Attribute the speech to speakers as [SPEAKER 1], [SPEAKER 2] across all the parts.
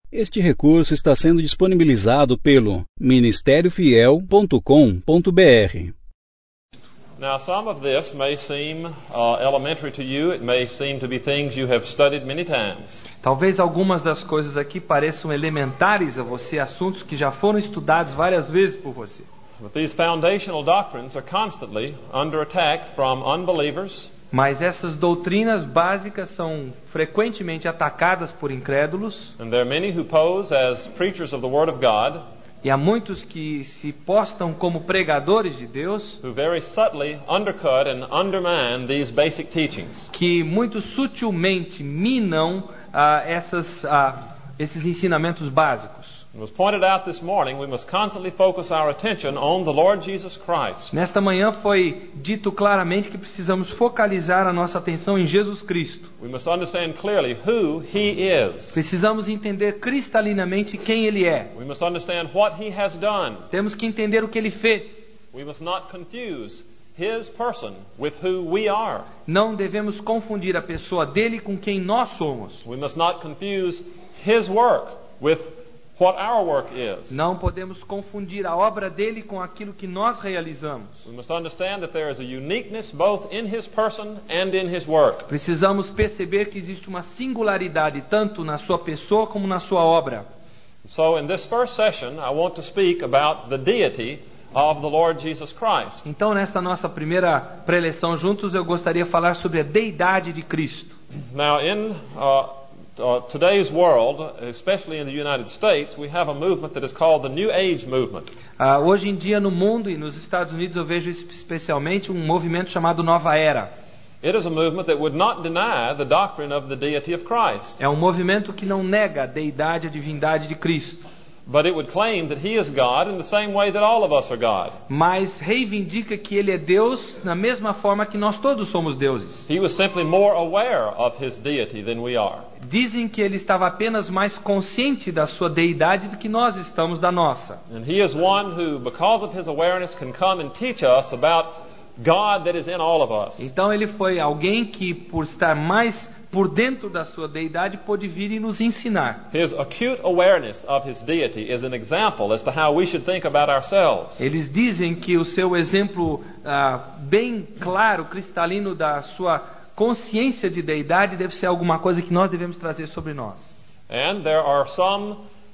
[SPEAKER 1] Este recurso está sendo disponibilizado pelo ministériofiel.com.br.
[SPEAKER 2] Now, some of this may seem elementary to you. It may seem to be things you have studied many times.
[SPEAKER 3] Talvez algumas das coisas aqui pareçam elementares a você, assuntos que já foram estudados várias vezes por você.
[SPEAKER 2] But these foundational doctrines are constantly under attack from unbelievers.
[SPEAKER 3] Mas essas doutrinas básicas são frequentemente atacadas por incrédulos.
[SPEAKER 2] And there are many who pose as preachers of the Word of God.
[SPEAKER 3] E há muitos que se postam como pregadores de Deus,
[SPEAKER 2] Who very subtly undercut and undermine these basic teachings.
[SPEAKER 3] que muito sutilmente minam esses ensinamentos básicos.
[SPEAKER 2] It was pointed out this morning we must constantly focus our attention on the Lord Jesus Christ.
[SPEAKER 3] Nesta manhã foi dito claramente que precisamos focalizar a nossa atenção em Jesus Cristo.
[SPEAKER 2] We must understand clearly who He is.
[SPEAKER 3] Precisamos entender cristalinamente quem Ele é.
[SPEAKER 2] We must understand what He has done.
[SPEAKER 3] Temos que entender o que Ele fez.
[SPEAKER 2] We must not confuse His person with who we are.
[SPEAKER 3] Não devemos confundir a pessoa dele com quem nós somos.
[SPEAKER 2] We must not confuse His work with what our work is.
[SPEAKER 3] Não podemos confundir a obra dele com aquilo que nós realizamos.
[SPEAKER 2] We must understand that there is a uniqueness both in His person and in His work.
[SPEAKER 3] Precisamos perceber que existe uma singularidade tanto na sua pessoa como na sua obra.
[SPEAKER 2] So in this first session, I want to speak about the deity of the Lord Jesus Christ.
[SPEAKER 3] Então, nesta nossa primeira preleção juntos, eu gostaria de falar sobre a deidade de Cristo.
[SPEAKER 2] Now in today's world, especially in the United States, we have a movement that is called the New Age movement.
[SPEAKER 3] Hoje em dia, no mundo e nos Estados Unidos, eu vejo especialmente um movimento chamado Nova Era.
[SPEAKER 2] It is a movement that would not deny the doctrine of the deity of Christ,
[SPEAKER 3] É um movimento que não nega a deidade, a divindade de Cristo,
[SPEAKER 2] but it would claim that He is God in the same way that all of us are God.
[SPEAKER 3] mas reivindica que Ele é Deus na mesma forma que nós todos somos deuses.
[SPEAKER 2] He was simply more aware of His deity than we are.
[SPEAKER 3] Dizem que Ele estava apenas mais consciente da sua deidade do que nós estamos da nossa.
[SPEAKER 2] And He is one who, because of His awareness, can come and teach us about God that is in all of us.
[SPEAKER 3] Então Ele foi alguém que, por estar mais por dentro da sua deidade, pôde vir e nos ensinar.
[SPEAKER 2] His acute awareness of His deity is an example as to how we should think about ourselves.
[SPEAKER 3] Eles dizem que o seu exemplo bem claro, cristalino da sua consciência de deidade deve ser alguma coisa que nós devemos trazer sobre nós.
[SPEAKER 2] And there are some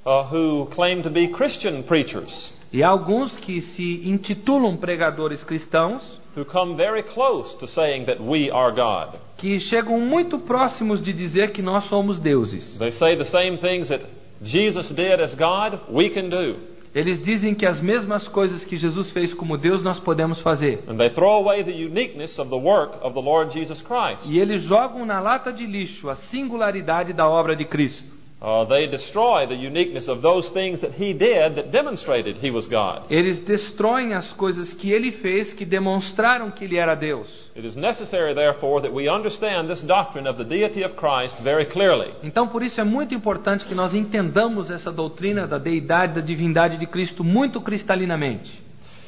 [SPEAKER 2] who claim to be Christian preachers
[SPEAKER 3] E há alguns que se intitulam pregadores cristãos,
[SPEAKER 2] who come very close to saying that we are God.
[SPEAKER 3] que chegam muito próximos de dizer que nós somos deuses.
[SPEAKER 2] They say the same things that Jesus did as God, we can do.
[SPEAKER 3] Eles dizem que as mesmas coisas que Jesus fez como Deus nós podemos fazer.
[SPEAKER 2] And they throw away the uniqueness of the work of the Lord Jesus Christ.
[SPEAKER 3] E eles jogam na lata de lixo a singularidade da obra de Cristo.
[SPEAKER 2] They destroy the uniqueness of those things that He did that demonstrated He was God.
[SPEAKER 3] Eles destroem as coisas que Ele fez que demonstraram que Ele era Deus.
[SPEAKER 2] It is necessary, therefore, that we understand this doctrine of the deity of Christ very clearly.
[SPEAKER 3] Então, por isso é muito importante que nós entendamos essa doutrina da deidade, da divindade de Cristo muito cristalinamente.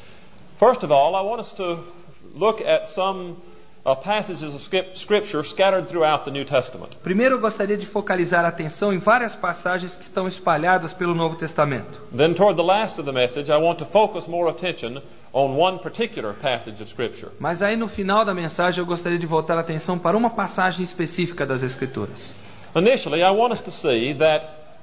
[SPEAKER 2] First of all, I want us to look at some passages of Scripture scattered throughout the New Testament.
[SPEAKER 3] Primeiro, eu gostaria de focalizar a atenção em várias passagens que estão espalhadas pelo Novo Testamento.
[SPEAKER 2] Then, toward the last of the message, I want to focus more attention on one particular passage of Scripture.
[SPEAKER 3] Mas aí no final da mensagem eu gostaria de voltar a atenção para uma passagem específica das Escrituras.
[SPEAKER 2] Initially, I want us to see that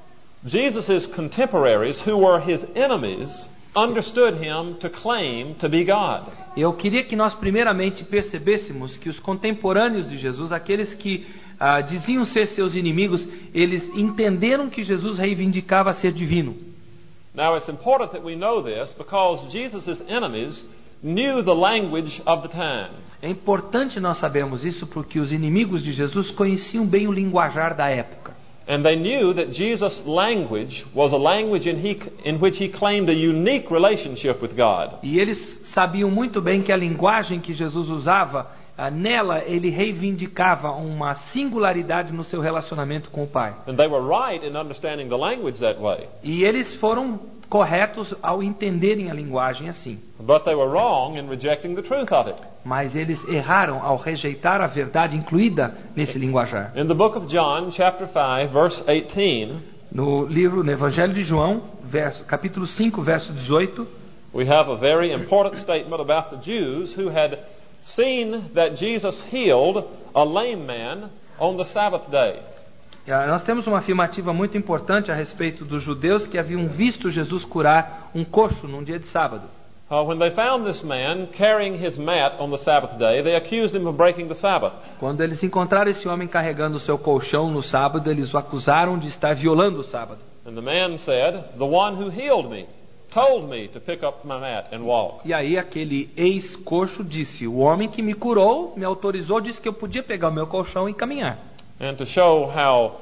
[SPEAKER 2] Jesus' contemporaries, who were His enemies, understood Him to claim to be God.
[SPEAKER 3] Eu queria que nós primeiramente percebêssemos que os contemporâneos de Jesus, aqueles que diziam ser seus inimigos, eles entenderam que Jesus reivindicava ser divino.
[SPEAKER 2] Now it's important that we know this because Jesus' enemies knew the language of the time.
[SPEAKER 3] É importante nós sabermos isso porque os inimigos de Jesus conheciam bem o linguajar da época.
[SPEAKER 2] And they knew that Jesus' language was a language in which He claimed a unique relationship with God.
[SPEAKER 3] E eles sabiam muito bem que a linguagem que Jesus usava, nela ele reivindicava uma singularidade no seu relacionamento com o Pai.
[SPEAKER 2] And they were right in understanding the language that way.
[SPEAKER 3] E eles foram corretos ao entenderem a linguagem assim.
[SPEAKER 2] But they were wrong in rejecting the truth of it.
[SPEAKER 3] Mas eles erraram ao rejeitar a verdade incluída nesse linguajar.
[SPEAKER 2] In the book of John, chapter 5, verse 18,
[SPEAKER 3] No Evangelho de João, capítulo 5, verso 18,
[SPEAKER 2] we have a very important statement about the Jews who had seen that Jesus healed a lame man on the Sabbath day.
[SPEAKER 3] Nós temos uma afirmativa muito importante a respeito dos judeus que haviam visto Jesus curar um coxo num dia de sábado.
[SPEAKER 2] When they found this man carrying his mat on the Sabbath day, they accused him of breaking the Sabbath.
[SPEAKER 3] Quando eles encontraram esse homem carregando o seu colchão no sábado, eles o acusaram de estar violando o sábado.
[SPEAKER 2] And the man said, "The one who healed me told me to pick up my mat and walk."
[SPEAKER 3] E aí aquele ex-coxo disse: o homem que me curou me autorizou, disse que eu podia pegar o meu colchão e caminhar.
[SPEAKER 2] And to show how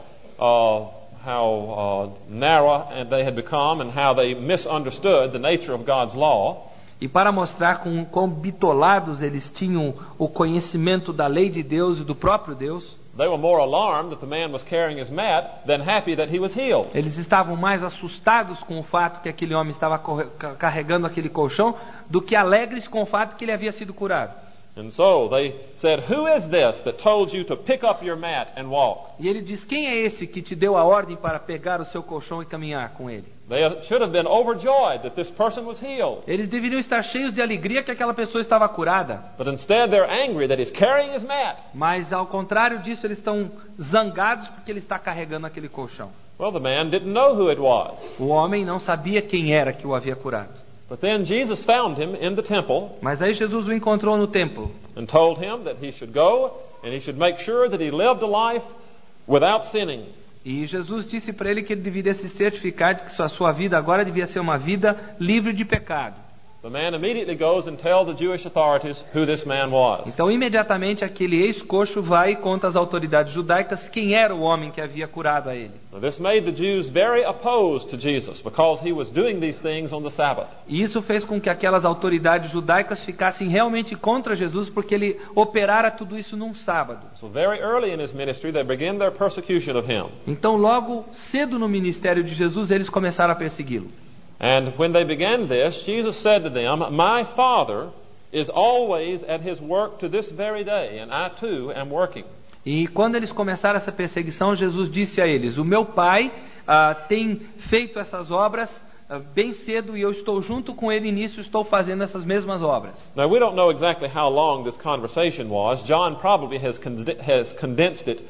[SPEAKER 2] narrow they had become and how they misunderstood the nature of God's law,
[SPEAKER 3] e para mostrar com quão bitolados eles tinham o conhecimento da lei de Deus e do próprio Deus,
[SPEAKER 2] they were more alarmed that the man was carrying his mat than happy that he was healed.
[SPEAKER 3] eles estavam mais assustados com o fato que aquele homem estava carregando aquele colchão do que alegres com o fato que ele havia sido curado.
[SPEAKER 2] And so they said, "Who is this that told you to pick up your mat and walk?"
[SPEAKER 3] E ele diz: quem é esse que te deu a ordem para pegar o seu colchão e caminhar com ele?
[SPEAKER 2] They should have been overjoyed that this person was healed.
[SPEAKER 3] Eles deveriam estar cheios de alegria que aquela pessoa estava curada.
[SPEAKER 2] But instead they're angry that he's carrying his mat.
[SPEAKER 3] Mas ao contrário disso, eles estão zangados porque ele está carregando aquele colchão.
[SPEAKER 2] Well, the man didn't know who it was.
[SPEAKER 3] O homem não sabia quem era que o havia curado.
[SPEAKER 2] But then Jesus found him in the temple.
[SPEAKER 3] Mas aí Jesus o encontrou no templo.
[SPEAKER 2] And told him that he should go and he should make sure that he lived a life without sinning.
[SPEAKER 3] E Jesus disse para ele que ele deveria se certificar de que a sua vida agora devia ser uma vida livre de pecado.
[SPEAKER 2] The man immediately goes and tells the Jewish authorities who this man was.
[SPEAKER 3] Então imediatamente aquele ex-coxo vai e conta às autoridades judaicas quem era o homem que havia curado a ele.
[SPEAKER 2] Now, this made the Jews very opposed to Jesus because he was doing these things on the Sabbath.
[SPEAKER 3] E isso fez com que aquelas autoridades judaicas ficassem realmente contra Jesus porque ele operara tudo isso num sábado.
[SPEAKER 2] So very early in his ministry they began their persecution of him.
[SPEAKER 3] Então logo cedo no ministério de Jesus eles começaram a persegui-lo.
[SPEAKER 2] And when they began this, Jesus said to them, "My Father is always at his work to this very day, and I too am working."
[SPEAKER 3] E quando eles começaram essa perseguição, Jesus disse a eles: o meu Pai tem feito essas obras bem cedo e eu estou junto com ele nisso, estou fazendo essas mesmas obras.
[SPEAKER 2] Now we don't know exactly how long this conversation was. John probably has condensed it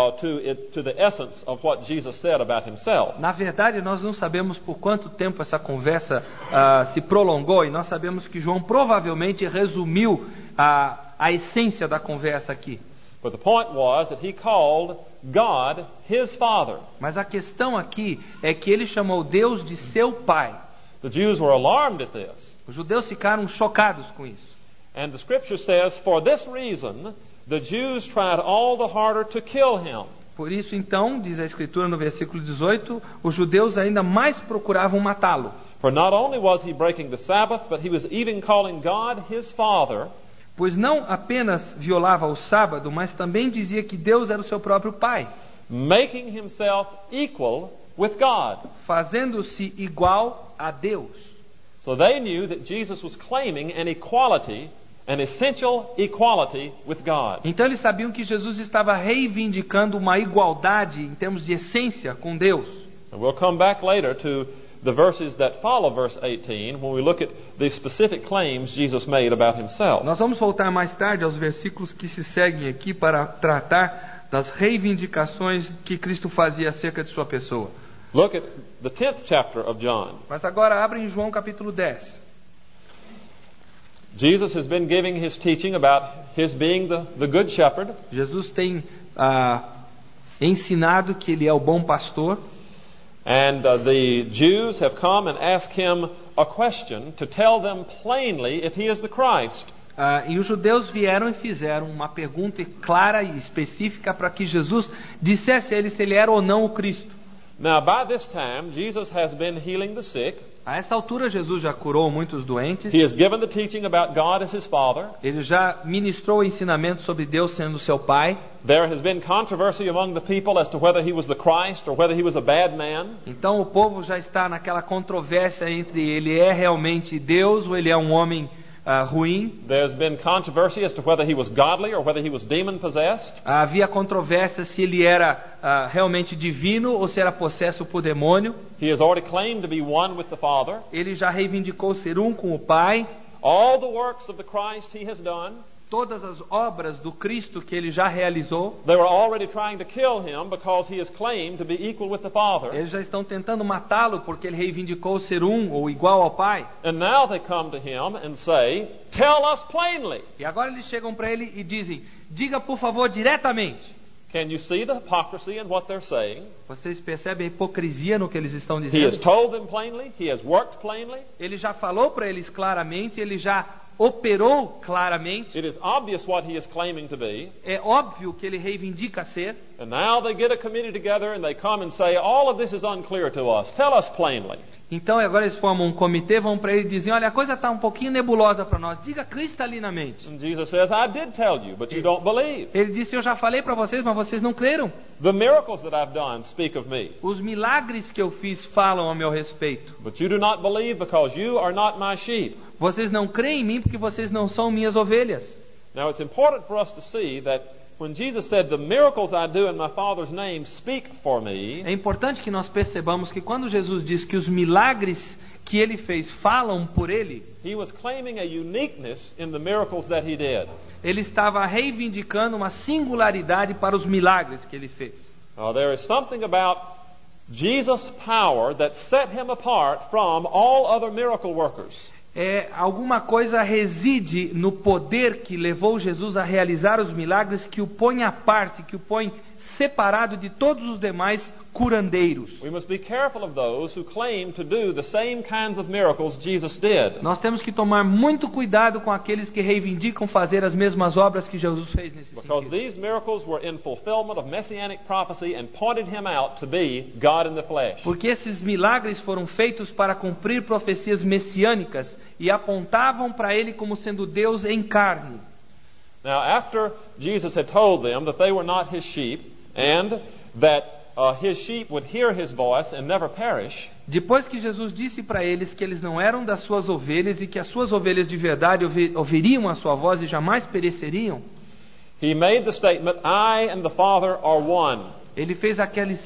[SPEAKER 2] to the essence of what Jesus said about himself.
[SPEAKER 3] Na verdade, nós não sabemos por quanto tempo essa conversa se prolongou, e nós sabemos que João provavelmente resumiu a essência da conversa aqui.
[SPEAKER 2] But the point was that he called God his Father.
[SPEAKER 3] Mas a questão aqui é que ele chamou Deus de seu Pai.
[SPEAKER 2] The Jews were alarmed at this.
[SPEAKER 3] Os judeus ficaram chocados com isso.
[SPEAKER 2] And the scripture says, "For this reason, the Jews tried all the harder to kill him."
[SPEAKER 3] Por isso, então, diz a Escritura no versículo 18, os judeus ainda mais procuravam matá-lo.
[SPEAKER 2] For not only was he breaking the Sabbath, but he was even calling God his Father.
[SPEAKER 3] Pois não apenas violava o sábado, mas também dizia que Deus era o seu próprio Pai.
[SPEAKER 2] Making himself equal with God.
[SPEAKER 3] Fazendo-se igual a Deus.
[SPEAKER 2] So they knew that Jesus was claiming an equality, an essential equality with God.
[SPEAKER 3] Então eles sabiam que Jesus estava reivindicando uma igualdade em termos de essência com Deus.
[SPEAKER 2] And we'll come back later to the verses that follow verse 18 when we look at the specific claims Jesus made about himself.
[SPEAKER 3] Nós vamos voltar mais tarde aos versículos que se seguem aqui para tratar das reivindicações que Cristo fazia acerca de sua pessoa.
[SPEAKER 2] Look at the 10th chapter of John.
[SPEAKER 3] Mas agora abre em João capítulo 10.
[SPEAKER 2] Jesus has been giving his teaching about his being the good shepherd.
[SPEAKER 3] Jesus tem ensinado que ele é o bom pastor.
[SPEAKER 2] And the Jews have come and asked him a question to tell them plainly if he is the Christ.
[SPEAKER 3] E os judeus vieram e fizeram uma pergunta clara e específica para que Jesus dissesse a eles se ele era ou não o Cristo.
[SPEAKER 2] Now, by this time, Jesus has been healing the sick.
[SPEAKER 3] A essa altura, Jesus já curou muitos doentes.
[SPEAKER 2] He has given the teaching about God as his Father.
[SPEAKER 3] Ele já ministrou o ensinamento sobre Deus sendo seu Pai.
[SPEAKER 2] There has been controversy among the people as to whether he was the Christ or whether he was a bad man.
[SPEAKER 3] Então o povo já está naquela controvérsia entre ele é realmente Deus ou ele é um homem ruim.
[SPEAKER 2] There's been controversy as to whether he was godly or whether he was demon-possessed.
[SPEAKER 3] Havia controvérsia se ele era realmente divino ou se era possesso por demônio.
[SPEAKER 2] He has already claimed to be one with the Father.
[SPEAKER 3] Ele já reivindicou ser um com o Pai.
[SPEAKER 2] All the works of the Christ he has done.
[SPEAKER 3] Todas as obras do Cristo que ele já realizou.
[SPEAKER 2] They were already trying to kill him because he has claimed to be equal with the Father.
[SPEAKER 3] Eles já estão tentando matá-lo porque ele reivindicou ser um ou igual ao Pai.
[SPEAKER 2] And now they come to him and say, "Tell us plainly."
[SPEAKER 3] E agora eles chegam para ele e dizem: diga por favor diretamente.
[SPEAKER 2] Can you see the hypocrisy in what they're saying?
[SPEAKER 3] Vocês percebem a hipocrisia no que eles estão
[SPEAKER 2] He has
[SPEAKER 3] dizendo?
[SPEAKER 2] told them plainly. He has worked plainly.
[SPEAKER 3] Ele já falou para eles claramente, ele já operou claramente.
[SPEAKER 2] It is obvious what he is claiming to be.
[SPEAKER 3] É óbvio que ele reivindica ser.
[SPEAKER 2] And now they get a committee together and they come and say, all of this is unclear to us. Tell us plainly.
[SPEAKER 3] Então agora eles formam um comitê, vão para ele e dizem: olha, a coisa está um pouquinho nebulosa para nós, diga cristalinamente.
[SPEAKER 2] And Jesus says, I did tell you, but you don't believe.
[SPEAKER 3] Ele disse: eu já falei para vocês, mas vocês não creram.
[SPEAKER 2] The miracles that I've done speak of me.
[SPEAKER 3] Os milagres que eu fiz falam a meu respeito.
[SPEAKER 2] But you do not believe because you are not my sheep.
[SPEAKER 3] Vocês não creem em mim porque vocês não são minhas ovelhas.
[SPEAKER 2] Now it's important for us to see that when Jesus said, the miracles I do in my Father's name speak for me,
[SPEAKER 3] É importante que nós percebamos que quando Jesus diz que os milagres que ele fez falam por ele,
[SPEAKER 2] he was claiming a uniqueness in the miracles that he did.
[SPEAKER 3] ele estava reivindicando uma singularidade para os milagres que ele fez.
[SPEAKER 2] Now there is something about Jesus' power that set him apart from all other miracle workers.
[SPEAKER 3] Alguma coisa reside no poder que levou Jesus a realizar os milagres, que o põe à parte, que o põe separado de todos os demais curandeiros.
[SPEAKER 2] We must be careful of those who claim to do the same kinds of miracles Jesus did.
[SPEAKER 3] Nós temos que tomar muito cuidado com aqueles que reivindicam fazer as mesmas obras que Jesus fez nesse
[SPEAKER 2] Because
[SPEAKER 3] sentido.
[SPEAKER 2] these miracles were in fulfillment of messianic prophecy and pointed him out to be God in the flesh.
[SPEAKER 3] Porque esses milagres foram feitos para cumprir profecias messiânicas e apontavam para ele como sendo Deus em carne.
[SPEAKER 2] Now, after Jesus had told them that they were not his sheep and that his sheep would hear his voice and never perish,
[SPEAKER 3] Depois que Jesus disse para eles que eles não eram das suas ovelhas e que as suas ovelhas de verdade ouviriam a sua voz e jamais pereceriam,
[SPEAKER 2] he made the statement, I and the Father are one.
[SPEAKER 3] ele fez aquela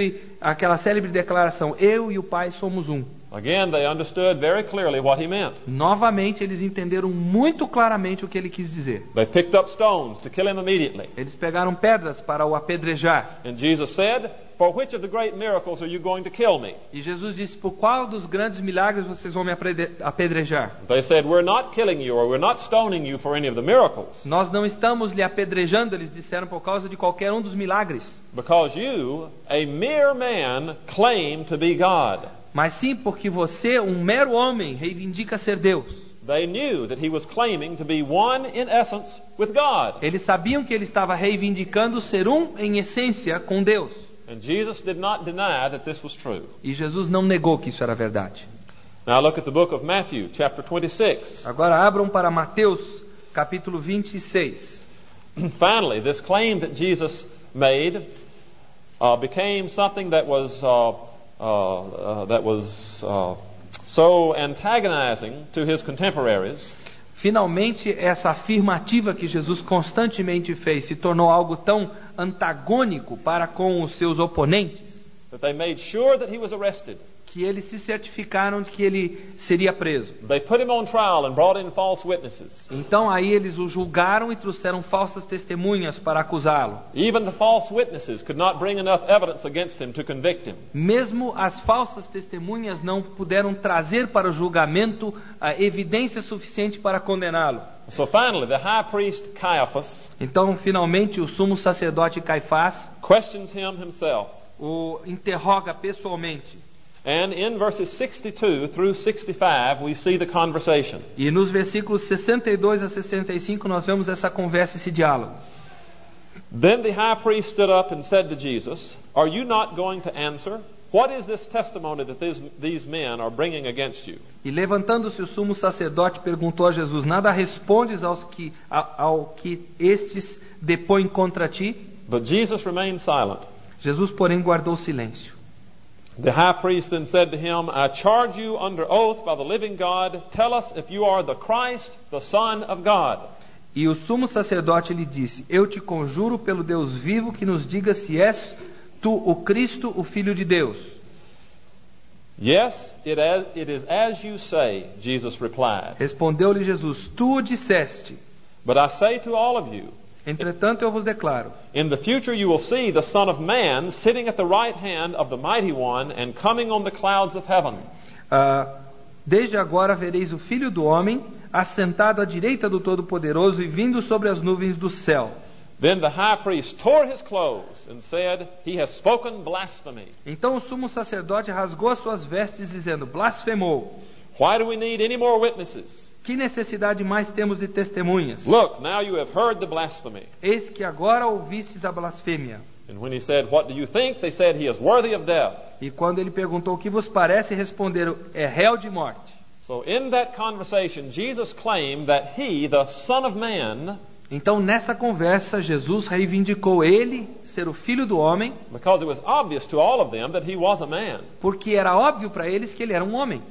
[SPEAKER 3] célebre declaração: eu e o Pai somos um.
[SPEAKER 2] Again, they understood very clearly what he meant.
[SPEAKER 3] Novamente eles entenderam muito claramente o que ele quis dizer.
[SPEAKER 2] They picked up stones to kill him immediately.
[SPEAKER 3] Eles pegaram pedras para o apedrejar.
[SPEAKER 2] And Jesus said, for which of the great miracles are you going to kill me?
[SPEAKER 3] E Jesus disse: por qual dos grandes milagres vocês vão me apedrejar?
[SPEAKER 2] They said, we're not killing you or we're not stoning you for any of the miracles.
[SPEAKER 3] Nós não estamos lhe apedrejando, eles disseram, por causa de qualquer um dos milagres.
[SPEAKER 2] Because you, a mere man, claim to be God.
[SPEAKER 3] Mas sim porque você, um mero homem, reivindica ser Deus.
[SPEAKER 2] They knew that he was claiming to be one in essence with God.
[SPEAKER 3] Eles sabiam que ele estava reivindicando ser um em essência com Deus.
[SPEAKER 2] And Jesus did not deny that this was true.
[SPEAKER 3] E Jesus não negou que isso era verdade.
[SPEAKER 2] Now look at the book of Matthew, chapter 26.
[SPEAKER 3] Agora abram para Mateus, capítulo 26.
[SPEAKER 2] Finally, this claim that Jesus made became something that was so antagonizing to his contemporaries.
[SPEAKER 3] Finalmente, essa afirmativa que Jesus constantemente fez se tornou algo tão antagônico para com os seus oponentes,
[SPEAKER 2] That they made sure that he was arrested.
[SPEAKER 3] que eles se certificaram de que ele seria preso.
[SPEAKER 2] They put him on trial and brought in false witnesses.
[SPEAKER 3] Então aí eles o julgaram e trouxeram falsas testemunhas para acusá-lo.
[SPEAKER 2] Even the false witnesses could not bring enough evidence against him to convict him.
[SPEAKER 3] Mesmo as falsas testemunhas não puderam trazer para o julgamento a evidência suficiente para condená-lo.
[SPEAKER 2] So finally, the high priest Caiaphas
[SPEAKER 3] Então, finalmente, o sumo sacerdote Caifás
[SPEAKER 2] questions him himself.
[SPEAKER 3] o interroga pessoalmente.
[SPEAKER 2] And in verses 62 through 65, we see the conversation.
[SPEAKER 3] E nos versículos 62 a 65 nós vemos essa conversa, esse diálogo.
[SPEAKER 2] Then the high priest stood up and said to Jesus, Are you not going to answer? What is this testimony that these men are bringing against you?
[SPEAKER 3] E levantando-se o sumo sacerdote perguntou a Jesus: nada respondes ao que estes depõem contra ti?
[SPEAKER 2] But Jesus remained silent.
[SPEAKER 3] Jesus, porém, guardou silêncio.
[SPEAKER 2] The high priest then said to him, I charge you under oath by the living God, tell us if you are the Christ, the Son of God.
[SPEAKER 3] E o sumo sacerdote lhe disse: Eu te conjuro pelo Deus vivo que nos diga se és tu o Cristo, o Filho de Deus.
[SPEAKER 2] Yes, it is as you say, Jesus replied.
[SPEAKER 3] Respondeu-lhe Jesus: Tu o disseste.
[SPEAKER 2] But I say to all of you,
[SPEAKER 3] Entretanto eu vos declaro:
[SPEAKER 2] in the future you will see the Son of Man sitting at the right hand of the Mighty One and coming on the clouds of heaven.
[SPEAKER 3] Desde agora vereis o Filho do Homem assentado à direita do Todo-Poderoso e vindo sobre as nuvens do céu.
[SPEAKER 2] Then the high priest tore his clothes and said, He has spoken blasphemy.
[SPEAKER 3] Então o sumo sacerdote rasgou as suas vestes, dizendo: Blasfemou.
[SPEAKER 2] Why do we need any more witnesses?
[SPEAKER 3] Que necessidade mais temos de testemunhas?
[SPEAKER 2] Look, now you have heard the blasphemy.
[SPEAKER 3] Eis que agora ouvistes a blasfêmia.
[SPEAKER 2] And when he said, What do you think? They said, He is worthy of death.
[SPEAKER 3] E quando ele perguntou: O que vos parece? Responderam: É réu de morte.
[SPEAKER 2] So in that conversation, Jesus claimed that He, the Son of Man,
[SPEAKER 3] Então nessa conversa Jesus reivindicou ele ser o Filho do Homem,
[SPEAKER 2] because it was obvious to all of them that He was a man.
[SPEAKER 3] porque era óbvio para eles que ele era um homem.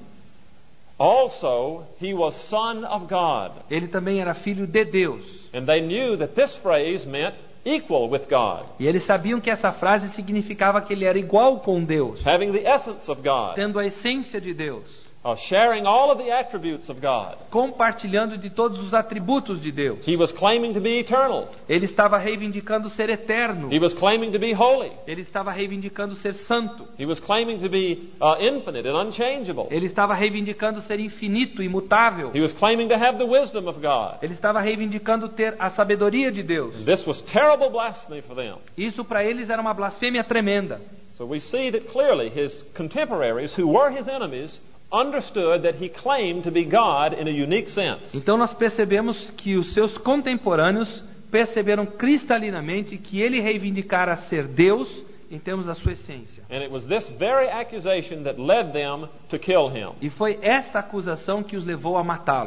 [SPEAKER 2] Also, He was Son of God.
[SPEAKER 3] Ele também era filho de Deus.
[SPEAKER 2] And they knew that this phrase meant equal with God,
[SPEAKER 3] E eles sabiam que essa frase significava que ele era igual com Deus,
[SPEAKER 2] having the essence of God,
[SPEAKER 3] tendo a essência de Deus,
[SPEAKER 2] sharing all of the attributes of God.
[SPEAKER 3] compartilhando de todos os atributos de Deus.
[SPEAKER 2] He was claiming to be eternal.
[SPEAKER 3] Ele estava reivindicando ser eterno.
[SPEAKER 2] He was claiming to be holy.
[SPEAKER 3] Ele estava reivindicando ser santo.
[SPEAKER 2] He was claiming to be infinite and unchangeable.
[SPEAKER 3] Ele estava reivindicando ser infinito, imutável.
[SPEAKER 2] He was claiming to have the wisdom of God.
[SPEAKER 3] Ele estava reivindicando ter a sabedoria de Deus.
[SPEAKER 2] And this was terrible blasphemy for them.
[SPEAKER 3] Isso para eles era uma blasfêmia tremenda.
[SPEAKER 2] So we see that clearly his contemporaries, who were his enemies, understood that he claimed to be God in a unique sense.
[SPEAKER 3] Então nós percebemos que os seus contemporâneos perceberam cristalinamente que ele reivindicara ser Deus em termos da sua essência.
[SPEAKER 2] And it was this very accusation that led them to kill him.
[SPEAKER 3] E foi esta acusação que os levou a matá-lo.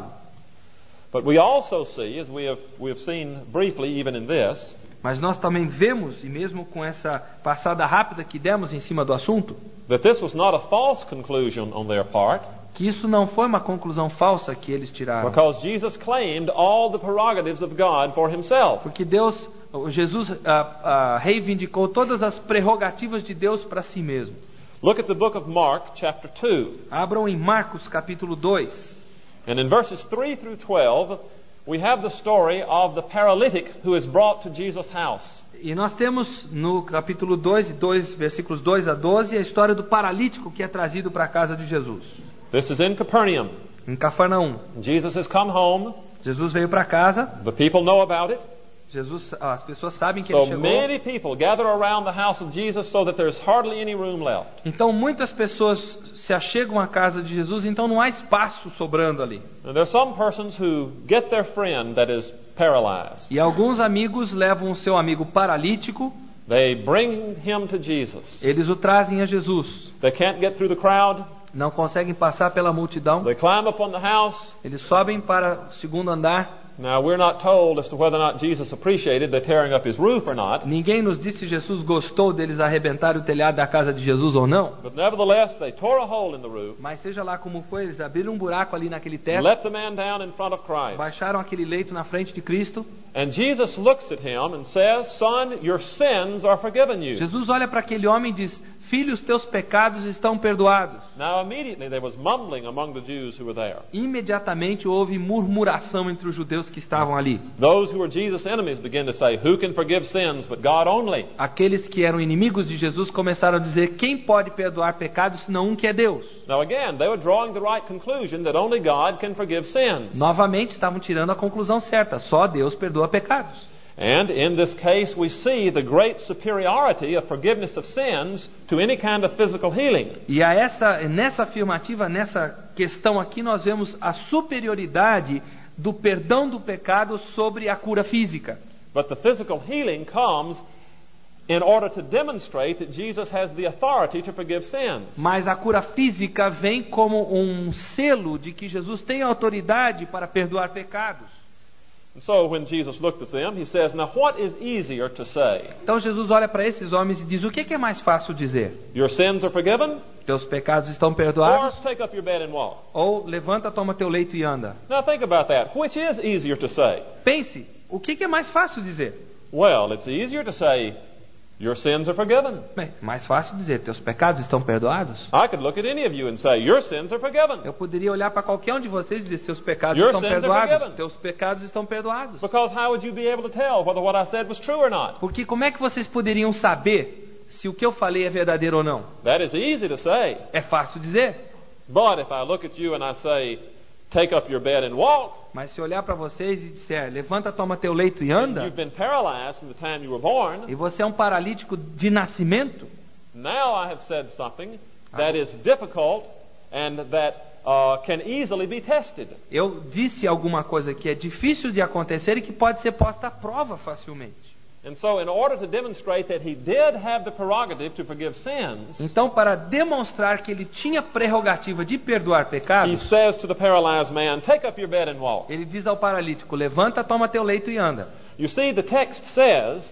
[SPEAKER 2] But we also see, as we have seen briefly even in this,
[SPEAKER 3] Mas nós também vemos, e mesmo com essa passada rápida que demos em cima do assunto,
[SPEAKER 2] that this was not a false conclusion on their part,
[SPEAKER 3] que isso não foi uma conclusão falsa que eles tiraram.
[SPEAKER 2] because Jesus claimed all the prerogatives of God for himself.
[SPEAKER 3] Porque Jesus reivindicou todas as prerrogativas de Deus para si mesmo.
[SPEAKER 2] Look at the book of Mark, chapter 2.
[SPEAKER 3] Abram em Marcos, capítulo 2.
[SPEAKER 2] And in verses 3 through 12, we have the story of the paralytic who is brought to Jesus' house.
[SPEAKER 3] E nós temos no capítulo 2, versículos 2 a 12, a história do paralítico que é trazido para a casa de Jesus.
[SPEAKER 2] This is in Capernaum.
[SPEAKER 3] Em Cafarnaum.
[SPEAKER 2] Jesus has come home.
[SPEAKER 3] Jesus veio para casa.
[SPEAKER 2] The people know about it.
[SPEAKER 3] As pessoas sabem que ele
[SPEAKER 2] So
[SPEAKER 3] chegou.
[SPEAKER 2] many people gather around the house of Jesus so that there's hardly any room left.
[SPEAKER 3] Então muitas pessoas se achegam à casa de Jesus, então não há espaço sobrando ali.
[SPEAKER 2] And there are some persons who get their friend that is paralyzed.
[SPEAKER 3] E alguns amigos levam o seu amigo paralítico.
[SPEAKER 2] They bring him to Jesus.
[SPEAKER 3] Eles o trazem a Jesus.
[SPEAKER 2] They can't get through the crowd.
[SPEAKER 3] Não conseguem passar pela multidão.
[SPEAKER 2] They climb up on the house.
[SPEAKER 3] Eles sobem para o segundo andar.
[SPEAKER 2] Now, we're not told as to whether or not Jesus appreciated the tearing up his roof or not.
[SPEAKER 3] Ninguém nos disse se Jesus gostou deles arrebentarem o telhado da casa de Jesus ou não.
[SPEAKER 2] But nevertheless, they tore a hole in the roof,
[SPEAKER 3] Mas seja lá como foi, eles abriram um buraco ali naquele teto,
[SPEAKER 2] let the man down in front of Christ.
[SPEAKER 3] baixaram aquele leito na frente de Cristo.
[SPEAKER 2] And Jesus looks at him and says, Son, your sins are forgiven you.
[SPEAKER 3] Jesus olha para aquele homem e diz: Filho, os teus pecados estão perdoados.
[SPEAKER 2] Now immediately there was mumbling among the Jews who were there.
[SPEAKER 3] Imediatamente houve murmuração entre os judeus que estavam ali.
[SPEAKER 2] Those who were Jesus' enemies began to say, Who can forgive sins but God only?
[SPEAKER 3] Aqueles que eram inimigos de Jesus começaram a dizer: quem pode perdoar pecados senão um que é Deus?
[SPEAKER 2] Now again, they were drawing the right conclusion that only God can forgive sins.
[SPEAKER 3] Novamente estavam tirando a conclusão certa: só Deus perdoa pecados.
[SPEAKER 2] And in this case we see the great superiority of forgiveness of sins to any kind of physical healing.
[SPEAKER 3] E nessa afirmativa, nessa questão aqui, nós vemos a superioridade do perdão do pecado sobre a cura física.
[SPEAKER 2] But the physical healing comes in order to demonstrate that Jesus has the authority to forgive sins.
[SPEAKER 3] Mas a cura física vem como um selo de que Jesus tem autoridade para perdoar pecados.
[SPEAKER 2] And so when Jesus looked at them, he says, "Now what is easier to say?
[SPEAKER 3] Então Jesus olha para esses homens e diz: o que é mais fácil dizer?
[SPEAKER 2] Your sins are forgiven?
[SPEAKER 3] Teus pecados estão
[SPEAKER 2] Or
[SPEAKER 3] perdoados?
[SPEAKER 2] take up your bed and walk?"
[SPEAKER 3] Ou levanta, toma teu leito e anda?
[SPEAKER 2] Now think about that. Which is easier to say?
[SPEAKER 3] Pense, o que é mais fácil dizer?
[SPEAKER 2] Well, it's easier to say, "Your sins are forgiven."
[SPEAKER 3] Bem, mais fácil dizer: teus pecados estão perdoados?
[SPEAKER 2] I could look at any of you and say, "Your sins are forgiven."
[SPEAKER 3] Eu poderia olhar para qualquer um de vocês e dizer: seus pecados
[SPEAKER 2] Your
[SPEAKER 3] estão
[SPEAKER 2] sins are
[SPEAKER 3] perdoados.
[SPEAKER 2] forgiven.
[SPEAKER 3] Teus pecados estão perdoados.
[SPEAKER 2] Because how would you be able to tell whether what I said was true or not?
[SPEAKER 3] Porque como é que vocês poderiam saber se o que eu falei é verdadeiro ou não?
[SPEAKER 2] That is easy to say.
[SPEAKER 3] É fácil dizer.
[SPEAKER 2] But if I look at you and I say, "Take up your bed and walk,"
[SPEAKER 3] Mas se olhar para vocês e disser: levanta, toma teu leito e
[SPEAKER 2] and
[SPEAKER 3] anda,
[SPEAKER 2] you've been paralyzed from the time you were born,
[SPEAKER 3] e você é um paralítico de nascimento,
[SPEAKER 2] now I have said something that is difficult and that can easily be tested.
[SPEAKER 3] eu disse alguma coisa que é difícil de acontecer e que pode ser posta à prova facilmente.
[SPEAKER 2] And so in order to demonstrate that he did have the prerogative to forgive sins,
[SPEAKER 3] Então, para demonstrar que ele tinha prerrogativa de perdoar
[SPEAKER 2] he
[SPEAKER 3] pecados,
[SPEAKER 2] says to the paralyzed man, "Take up your bed and walk."
[SPEAKER 3] ele diz ao paralítico: levanta, toma teu leito e anda.
[SPEAKER 2] You see, the text says,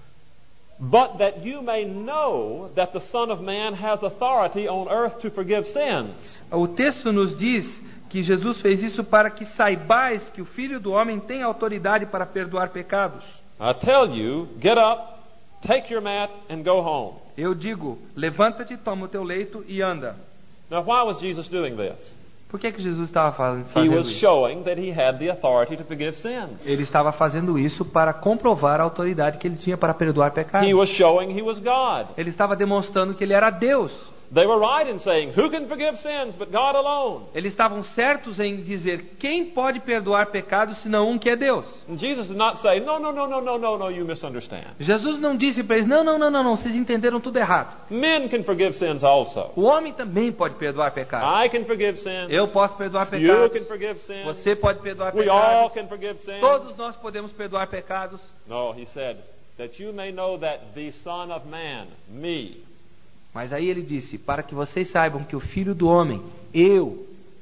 [SPEAKER 2] "But that you may know that the Son of Man has authority on earth to forgive sins."
[SPEAKER 3] O texto nos diz que Jesus fez isso para que saibais que o Filho do Homem tem autoridade para perdoar pecados.
[SPEAKER 2] I tell you, get up, take your mat, and go home.
[SPEAKER 3] Eu digo: levanta-te, toma o teu leito e anda.
[SPEAKER 2] Now, why was Jesus doing this?
[SPEAKER 3] Por que Jesus estava
[SPEAKER 2] He
[SPEAKER 3] fazendo
[SPEAKER 2] was
[SPEAKER 3] isso?
[SPEAKER 2] showing that he had the authority to forgive sins.
[SPEAKER 3] Ele estava fazendo isso para comprovar a autoridade que ele tinha para perdoar pecados.
[SPEAKER 2] He was showing he was God.
[SPEAKER 3] Ele estava demonstrando que ele era Deus.
[SPEAKER 2] They were right in saying, "Who can forgive sins but God alone?"
[SPEAKER 3] Eles estavam certos em dizer: quem pode perdoar pecados senão um que é Deus?
[SPEAKER 2] And Jesus did not say, "No, no, no, no, no, no, no, you misunderstand.
[SPEAKER 3] Jesus não disse para eles: não, vocês entenderam tudo errado.
[SPEAKER 2] Men can forgive sins also.
[SPEAKER 3] O homem também pode perdoar pecados.
[SPEAKER 2] I can forgive sins.
[SPEAKER 3] Eu posso perdoar
[SPEAKER 2] You
[SPEAKER 3] pecados.
[SPEAKER 2] can forgive sins.
[SPEAKER 3] Você pode perdoar
[SPEAKER 2] We all
[SPEAKER 3] pecados.
[SPEAKER 2] can forgive sins."
[SPEAKER 3] Todos nós podemos perdoar pecados.
[SPEAKER 2] No, he said, "That you may know that the Son of Man, me,
[SPEAKER 3] Mas aí ele disse: para que vocês saibam que o Filho do Homem, eu,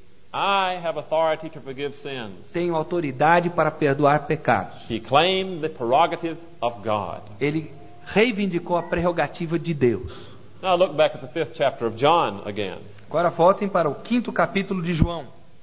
[SPEAKER 2] I have authority to forgive sins."
[SPEAKER 3] tenho autoridade para perdoar pecados.
[SPEAKER 2] He claimed the prerogative of God.
[SPEAKER 3] Ele reivindicou a prerrogativa de Deus.
[SPEAKER 2] Now look back at the 5th chapter of John again.
[SPEAKER 3] Agora voltem para o 5º capítulo de João.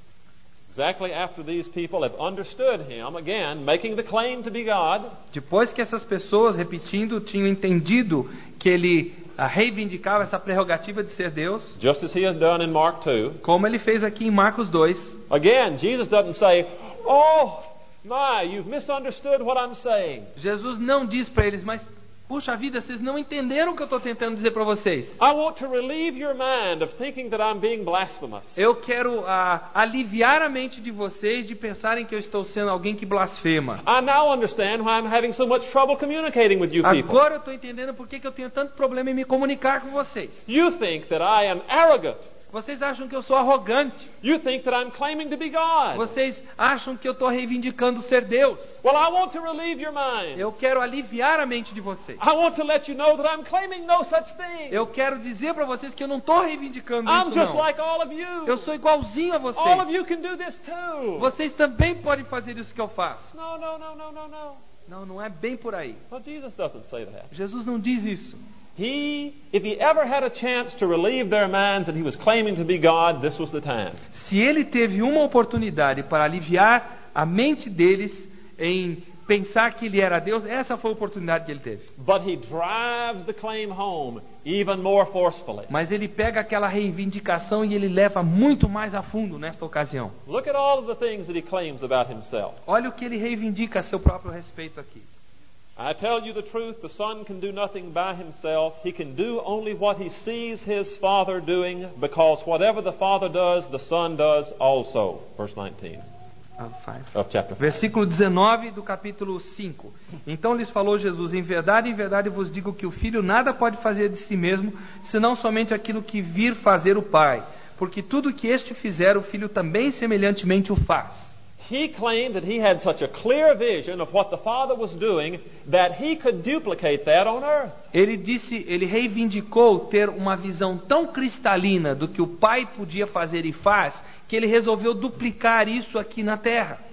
[SPEAKER 2] Exactly after these people have understood him, again, making the claim to be God,
[SPEAKER 3] Depois que essas pessoas, repetindo, tinham entendido que ele reivindicava essa prerrogativa de ser Deus,
[SPEAKER 2] just as he has done in Mark 2,
[SPEAKER 3] como ele fez aqui em Marcos 2,
[SPEAKER 2] again, Jesus doesn't say, "Oh, my, you've misunderstood what I'm saying.
[SPEAKER 3] Jesus não diz para eles: mas puxa vida, vocês não entenderam o que eu estou tentando dizer para vocês.
[SPEAKER 2] I want to relieve your mind of thinking that I'm being blasphemous.
[SPEAKER 3] Eu quero aliviar a mente de vocês de pensarem que eu estou sendo alguém que blasfema.
[SPEAKER 2] I now understand why I'm having so much trouble communicating with you people.
[SPEAKER 3] Agora eu estou entendendo por que eu tenho tanto problema em me comunicar com vocês.
[SPEAKER 2] You think that I am arrogant.
[SPEAKER 3] Vocês acham que eu sou arrogante.
[SPEAKER 2] You think that I'm claiming to be God.
[SPEAKER 3] Vocês acham que eu estou reivindicando ser Deus.
[SPEAKER 2] Well, I want to relieve your mind.
[SPEAKER 3] Eu quero aliviar a mente de vocês.
[SPEAKER 2] I want to let you know that I'm claiming no such thing.
[SPEAKER 3] Eu quero dizer para vocês que eu não estou reivindicando
[SPEAKER 2] I'm
[SPEAKER 3] isso,
[SPEAKER 2] just
[SPEAKER 3] não.
[SPEAKER 2] like all of you.
[SPEAKER 3] Eu sou igualzinho a
[SPEAKER 2] All of
[SPEAKER 3] vocês.
[SPEAKER 2] you can do this too.
[SPEAKER 3] Vocês também podem fazer isso que eu faço.
[SPEAKER 2] No, no, no, no, no, no.
[SPEAKER 3] Não, não é bem por aí.
[SPEAKER 2] Well, Jesus doesn't say that.
[SPEAKER 3] Jesus não diz isso.
[SPEAKER 2] If he ever had a chance to relieve their minds and he was claiming to be God, this was the time.
[SPEAKER 3] Se ele teve uma oportunidade para aliviar a mente deles em pensar que ele era Deus, essa foi a oportunidade que ele teve.
[SPEAKER 2] But he drives the claim home even more forcefully.
[SPEAKER 3] Mas ele pega aquela reivindicação e ele leva muito mais a fundo nesta ocasião.
[SPEAKER 2] Look at all of the things that he claims about himself.
[SPEAKER 3] Olha o que ele reivindica a seu próprio respeito aqui.
[SPEAKER 2] I tell you the truth, the Son can do nothing by himself. He can do only what he sees his Father doing, because whatever the Father does, the Son does also. Verse 19 of chapter 5.
[SPEAKER 3] Versículo 19 do capítulo 5. Então lhes falou Jesus: em verdade vos digo que o Filho nada pode fazer de si mesmo, senão somente aquilo que vir fazer o Pai. Porque tudo que este fizer, o Filho também semelhantemente o faz.
[SPEAKER 2] He claimed that he had such a clear vision of what the Father was doing that he could duplicate that on earth.
[SPEAKER 3] Ele reivindicou ter uma visão tão cristalina do que o Pai podia fazer e faz, que ele resolveu duplicar isso aqui na terra.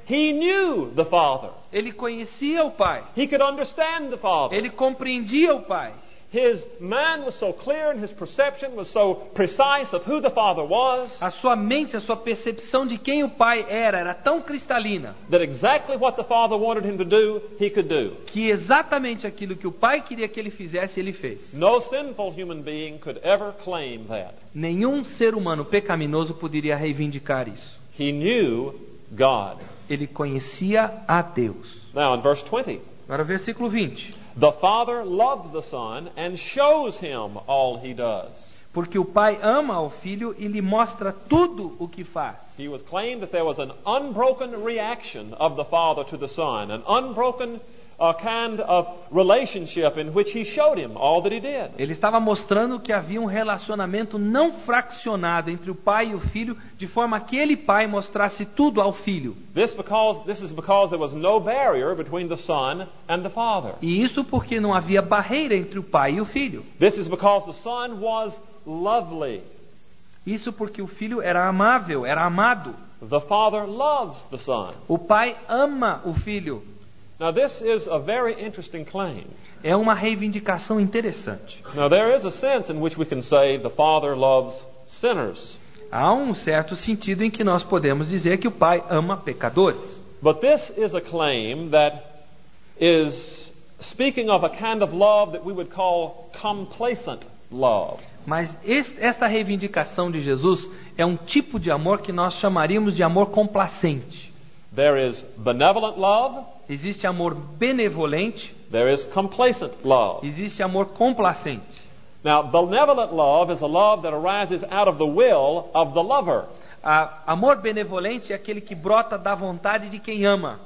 [SPEAKER 2] He knew the Father.
[SPEAKER 3] Ele conhecia o Pai.
[SPEAKER 2] He could understand the Father.
[SPEAKER 3] Ele compreendia o Pai.
[SPEAKER 2] His mind was so clear and his perception was so precise of who the Father was
[SPEAKER 3] A sua mente, a sua percepção de quem o Pai era tão cristalina
[SPEAKER 2] that exactly what the Father wanted him to do, he could do.
[SPEAKER 3] que exatamente aquilo que o Pai queria que ele fizesse, ele fez.
[SPEAKER 2] No sinful human being could ever claim that.
[SPEAKER 3] Nenhum ser humano pecaminoso poderia reivindicar isso.
[SPEAKER 2] He knew God.
[SPEAKER 3] Ele conhecia a Deus.
[SPEAKER 2] Now in verse 20,
[SPEAKER 3] Agora, versículo 20.
[SPEAKER 2] the Father loves the Son and shows him all he does.
[SPEAKER 3] Porque o Pai ama ao Filho e lhe mostra tudo o que faz.
[SPEAKER 2] He was claimed that there was an unbroken reaction of the Father to the Son, an unbroken kind of relationship in which he showed him all that he did.
[SPEAKER 3] Ele estava mostrando que havia um relacionamento não fraccionado entre o Pai e o Filho, de forma que aquele Pai mostrasse tudo ao Filho.
[SPEAKER 2] This is because there was no barrier between the Son and the Father.
[SPEAKER 3] E isso porque não havia barreira entre o Pai e o Filho.
[SPEAKER 2] This is because the Son was lovely.
[SPEAKER 3] Isso porque o Filho era amável, era amado.
[SPEAKER 2] The Father loves the Son.
[SPEAKER 3] O Pai ama o Filho.
[SPEAKER 2] Now this is a very interesting claim.
[SPEAKER 3] É uma reivindicação interessante.
[SPEAKER 2] Now there is a sense in which we can say the Father loves sinners.
[SPEAKER 3] Há um certo sentido em que nós podemos dizer que o Pai ama pecadores.
[SPEAKER 2] But this is a claim that is speaking of a kind of love that we would call complacent love.
[SPEAKER 3] Mas esta reivindicação de Jesus é um tipo de amor que nós chamaríamos de amor complacente.
[SPEAKER 2] There is benevolent love.
[SPEAKER 3] Existe amor benevolente,
[SPEAKER 2] There is complacent love.
[SPEAKER 3] existe amor complacente.
[SPEAKER 2] Now, benevolent love is a love that arises out of the will of the lover.
[SPEAKER 3] Amor benevolente é aquele que brota da vontade de quem ama.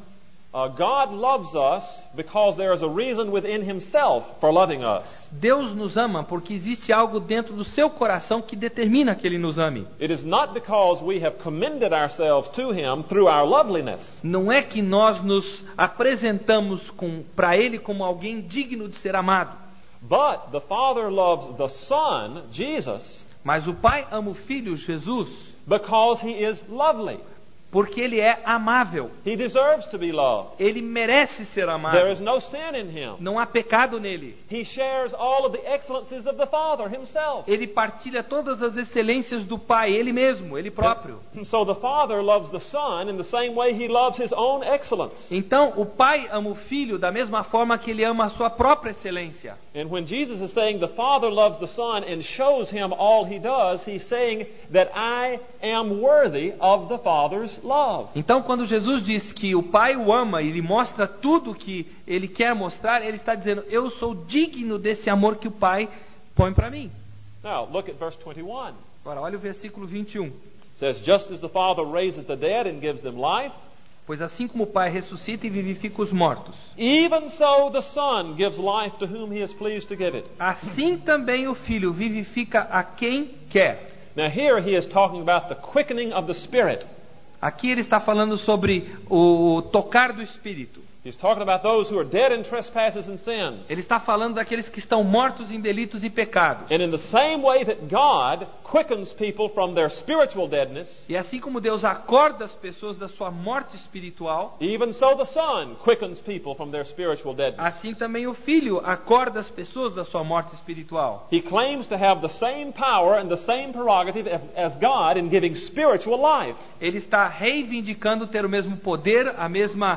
[SPEAKER 2] God loves us because there is a reason within himself for loving us.
[SPEAKER 3] Deus nos ama porque existe algo dentro do seu coração que determina que Ele nos ame.
[SPEAKER 2] It is not because we have commended ourselves to him through our loveliness.
[SPEAKER 3] Não é que nós nos apresentamos para Ele como alguém digno de ser amado.
[SPEAKER 2] But the Father loves the Son, Jesus,
[SPEAKER 3] Mas o Pai ama o Filho, Jesus,
[SPEAKER 2] because he is lovely.
[SPEAKER 3] porque Ele é amável.
[SPEAKER 2] He deserves to be loved.
[SPEAKER 3] Ele merece ser
[SPEAKER 2] There
[SPEAKER 3] amado.
[SPEAKER 2] is no sin in him.
[SPEAKER 3] Não há pecado nele.
[SPEAKER 2] He shares all of the excellencies of the Father himself.
[SPEAKER 3] Ele partilha todas as excelências do Pai, Ele mesmo, Ele próprio.
[SPEAKER 2] And so the Father loves the Son in the same way he loves his own excellence.
[SPEAKER 3] Então, o Pai ama o Filho da mesma forma que Ele ama a sua própria excelência.
[SPEAKER 2] And when Jesus is saying the Father loves the Son and shows him all he does, he's saying that I am worthy of the Father's love.
[SPEAKER 3] Então, quando Jesus diz que o Pai o ama e lhe mostra tudo o que Ele quer mostrar, Ele está dizendo, eu sou digno desse amor que o Pai põe para mim.
[SPEAKER 2] Now, look at verse 21.
[SPEAKER 3] Agora, olha o versículo 21.
[SPEAKER 2] It says, just as the Father raises the dead and gives them life,
[SPEAKER 3] Pois assim como o Pai ressuscita e vivifica os mortos,
[SPEAKER 2] even so the Son gives life to whom he is pleased to give it.
[SPEAKER 3] assim também o Filho vivifica a quem quer.
[SPEAKER 2] Now here he is talking about the quickening of the Spirit.
[SPEAKER 3] Aqui ele está falando sobre o tocar do Espírito.
[SPEAKER 2] He's talking about those who are dead in trespasses and sins.
[SPEAKER 3] Ele está falando daqueles que estão mortos em delitos e pecados.
[SPEAKER 2] And in the same way that God quickens people from their spiritual deadness,
[SPEAKER 3] E assim como Deus acorda as pessoas da sua morte espiritual,
[SPEAKER 2] even so the Son quickens people from their spiritual deadness.
[SPEAKER 3] assim também o Filho acorda as pessoas da sua morte espiritual.
[SPEAKER 2] He claims to have the same power and the same prerogative as God in giving spiritual life.
[SPEAKER 3] Ele está reivindicando ter o mesmo poder, a mesma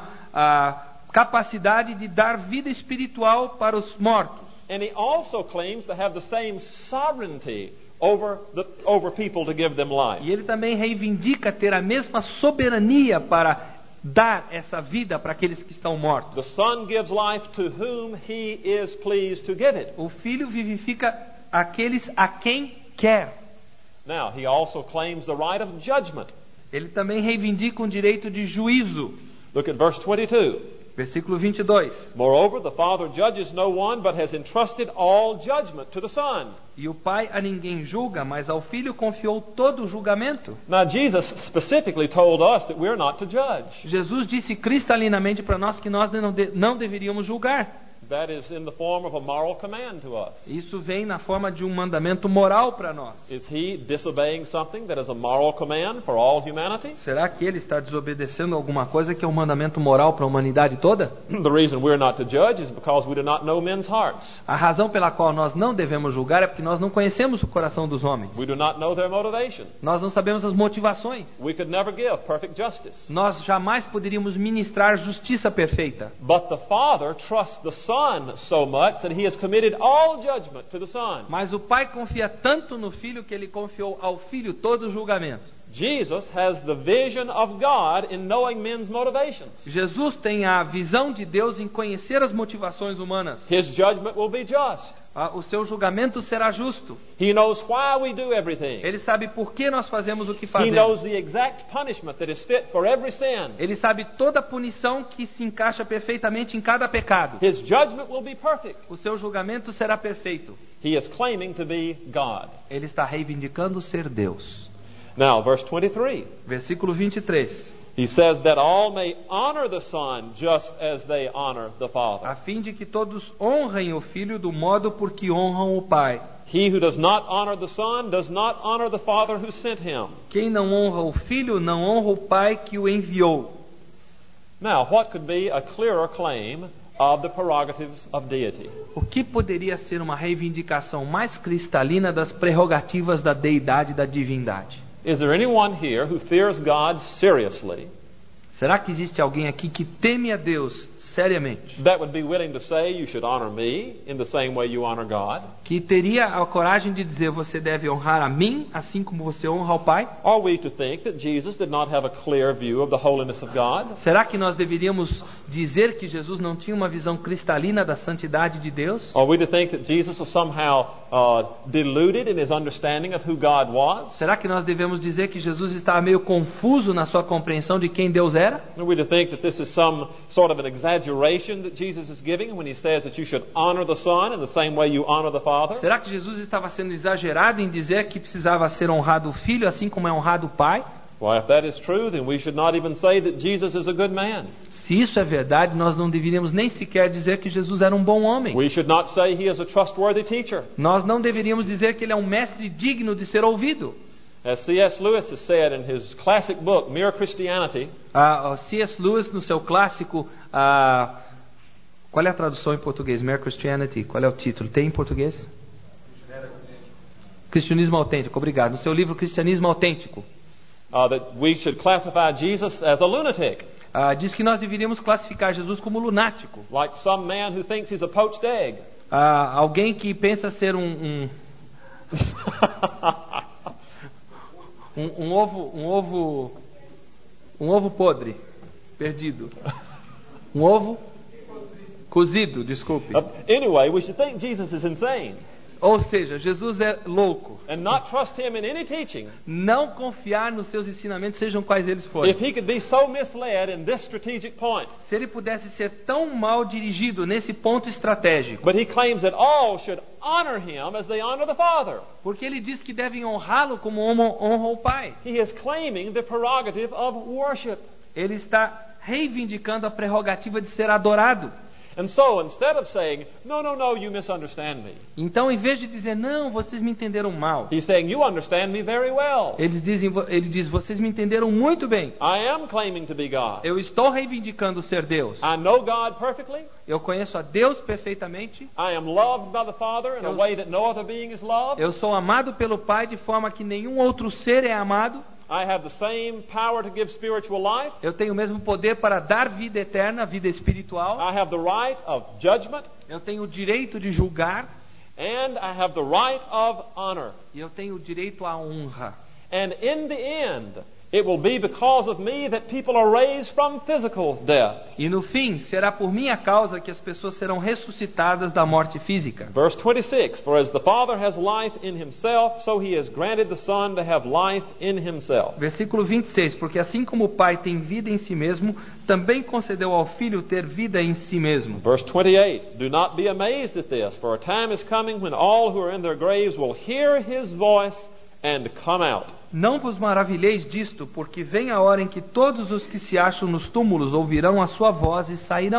[SPEAKER 3] capacidade de dar vida espiritual para os mortos.
[SPEAKER 2] And he also claims to have the same sovereignty over people to give them life.
[SPEAKER 3] E ele também reivindica ter a mesma soberania para dar essa vida para aqueles que estão mortos.
[SPEAKER 2] The Son gives life to whom he is pleased to give it.
[SPEAKER 3] O Filho vivifica aqueles a quem quer.
[SPEAKER 2] Now, he also claims the right of judgment.
[SPEAKER 3] Ele também reivindica um direito de juízo.
[SPEAKER 2] Look at verse 22.
[SPEAKER 3] Versículo 22.
[SPEAKER 2] Moreover, the Father judges no one, but has entrusted all judgment to the Son.
[SPEAKER 3] E o Pai a ninguém julga, mas ao Filho confiou todo o julgamento.
[SPEAKER 2] Now, Jesus specifically told us that we're not to judge.
[SPEAKER 3] Jesus disse cristalinamente para nós que nós não deveríamos julgar.
[SPEAKER 2] That is in the form of a moral command to us.
[SPEAKER 3] Isso vem na forma de um mandamento moral para nós.
[SPEAKER 2] Is he disobeying something that is a moral command for all humanity?
[SPEAKER 3] Será que ele está desobedecendo alguma coisa que é um mandamento moral para a humanidade toda?
[SPEAKER 2] The reason we're not to judge is because we do not know men's hearts.
[SPEAKER 3] A razão pela qual nós não devemos julgar é porque nós não conhecemos o coração dos homens.
[SPEAKER 2] We do not know their motivation.
[SPEAKER 3] Nós não sabemos as motivações.
[SPEAKER 2] We could never give perfect justice.
[SPEAKER 3] Nós jamais poderíamos ministrar justiça perfeita.
[SPEAKER 2] But the Father trusts the Son so much that he has committed all judgment to the Son.
[SPEAKER 3] Mas o Pai confia tanto no Filho que ele confiou ao Filho todo o julgamento.
[SPEAKER 2] Jesus has the vision of God in knowing men's motivations.
[SPEAKER 3] Jesus tem a visão de Deus em conhecer as motivações humanas.
[SPEAKER 2] His judgment will be just.
[SPEAKER 3] O seu julgamento será justo.
[SPEAKER 2] He knows why we do everything.
[SPEAKER 3] Ele sabe por que nós fazemos o que
[SPEAKER 2] He
[SPEAKER 3] fazemos.
[SPEAKER 2] knows the exact punishment that is fit for every sin.
[SPEAKER 3] Ele sabe toda a punição que se encaixa perfeitamente em cada pecado.
[SPEAKER 2] His judgment will be perfect.
[SPEAKER 3] O seu julgamento será perfeito.
[SPEAKER 2] He is claiming to be God.
[SPEAKER 3] Ele está reivindicando ser Deus.
[SPEAKER 2] Now, verse 23.
[SPEAKER 3] Versículo 23.
[SPEAKER 2] He says that all may honor the Son just as they honor the Father.
[SPEAKER 3] A fim de que todos honrem o Filho do modo por que honram o Pai.
[SPEAKER 2] He who does not honor the Son does not honor the Father who sent him.
[SPEAKER 3] Quem não honra o Filho não honra o Pai que o enviou.
[SPEAKER 2] Now, what could be a clearer claim of the prerogatives of deity?
[SPEAKER 3] O que poderia ser uma reivindicação mais cristalina das prerrogativas da deidade e da divindade?
[SPEAKER 2] Is there anyone here who fears God seriously
[SPEAKER 3] Será que existe alguém aqui que teme a Deus seriamente?
[SPEAKER 2] that would be willing to say you should honor me in the same way you honor God?
[SPEAKER 3] Que teria a coragem de dizer você deve honrar a mim assim como você honra ao Pai?
[SPEAKER 2] Are we to think that Jesus did not have a clear view of the holiness of God?
[SPEAKER 3] Será que nós deveríamos dizer que Jesus não tinha uma visão cristalina da santidade de Deus?
[SPEAKER 2] Are we to think that Jesus was somehow deluded in his understanding of who God was?
[SPEAKER 3] Será que nós devemos dizer que Jesus estava meio confuso na sua compreensão de quem Deus era?
[SPEAKER 2] Are we to think that this is some sort of an exaggeration that Jesus is giving when he says that you should honor the Son in the same way you honor the Father?
[SPEAKER 3] Será que Jesus estava sendo exagerado em dizer que precisava ser honrado o Filho assim como é honrado o Pai?
[SPEAKER 2] Well, if that is true, then we should not even say that Jesus is a good man.
[SPEAKER 3] Se isso é verdade, nós não deveríamos nem sequer dizer que Jesus era um bom homem.
[SPEAKER 2] We should not say he is a trustworthy teacher.
[SPEAKER 3] Nós não deveríamos dizer que ele é um mestre digno de ser ouvido.
[SPEAKER 2] As C.S. Lewis has said in his classic book, Mere Christianity,
[SPEAKER 3] C.S. Lewis, no seu clássico, qual é a tradução em português? Mere Christianity, qual é o título? Tem em português? Cristianismo Autêntico, obrigado. No seu livro Cristianismo Autêntico,
[SPEAKER 2] that we should classify Jesus as a lunatic,
[SPEAKER 3] diz que nós deveríamos classificar Jesus como lunático.
[SPEAKER 2] like some man who thinks he's a poached egg.
[SPEAKER 3] Alguém que pensa ser um ovo podre, perdido. Um ovo cozido, desculpe.
[SPEAKER 2] Anyway, we should think Jesus is insane
[SPEAKER 3] Ou seja, Jesus é louco.
[SPEAKER 2] and not trust him in any teaching.
[SPEAKER 3] Não confiar nos seus ensinamentos, sejam quais eles forem.
[SPEAKER 2] If he could be so misled in this strategic point,
[SPEAKER 3] Se ele pudesse ser tão mal dirigido nesse ponto estratégico,
[SPEAKER 2] but he claims that all should honor him as they honor the Father.
[SPEAKER 3] porque ele diz que devem honrá-lo como honram o Pai.
[SPEAKER 2] He is claiming the prerogative of worship.
[SPEAKER 3] Ele está reivindicando a prerrogativa de ser adorado.
[SPEAKER 2] And so, instead of saying, no, you misunderstand me,
[SPEAKER 3] Então, em vez de dizer, não, vocês me entenderam mal,
[SPEAKER 2] he's saying, you understand me very well.
[SPEAKER 3] ele diz, vocês me entenderam muito bem.
[SPEAKER 2] I am claiming to be God.
[SPEAKER 3] Eu estou reivindicando ser Deus.
[SPEAKER 2] I know God perfectly.
[SPEAKER 3] Eu conheço a Deus perfeitamente.
[SPEAKER 2] I am loved by the Father in a way that no other being is loved.
[SPEAKER 3] Eu sou amado pelo Pai de forma que nenhum outro ser é amado.
[SPEAKER 2] I have the same power to give spiritual life.
[SPEAKER 3] Eu tenho o mesmo poder para dar vida eterna, vida espiritual.
[SPEAKER 2] I have the right of judgment.
[SPEAKER 3] Eu tenho o direito de julgar.
[SPEAKER 2] And I have the right of honor.
[SPEAKER 3] E eu tenho o direito à honra.
[SPEAKER 2] And in the end, it will be because of me that people are raised from physical death.
[SPEAKER 3] E no fim, será por minha causa que as pessoas serão ressuscitadas da morte física.
[SPEAKER 2] Verse 26, for as the Father has life in himself, so he has granted the Son to have life in himself.
[SPEAKER 3] Versículo 26, porque assim como o Pai tem vida em si mesmo, também concedeu ao Filho ter vida em si mesmo.
[SPEAKER 2] Verse 28, do not be amazed at this, for a time is coming when all who are in their graves will hear his voice and come out.
[SPEAKER 3] Não vos maravilheis disto, porque vem a hora em que todos os que se acham nos túmulos ouvirão a sua voz e sairão.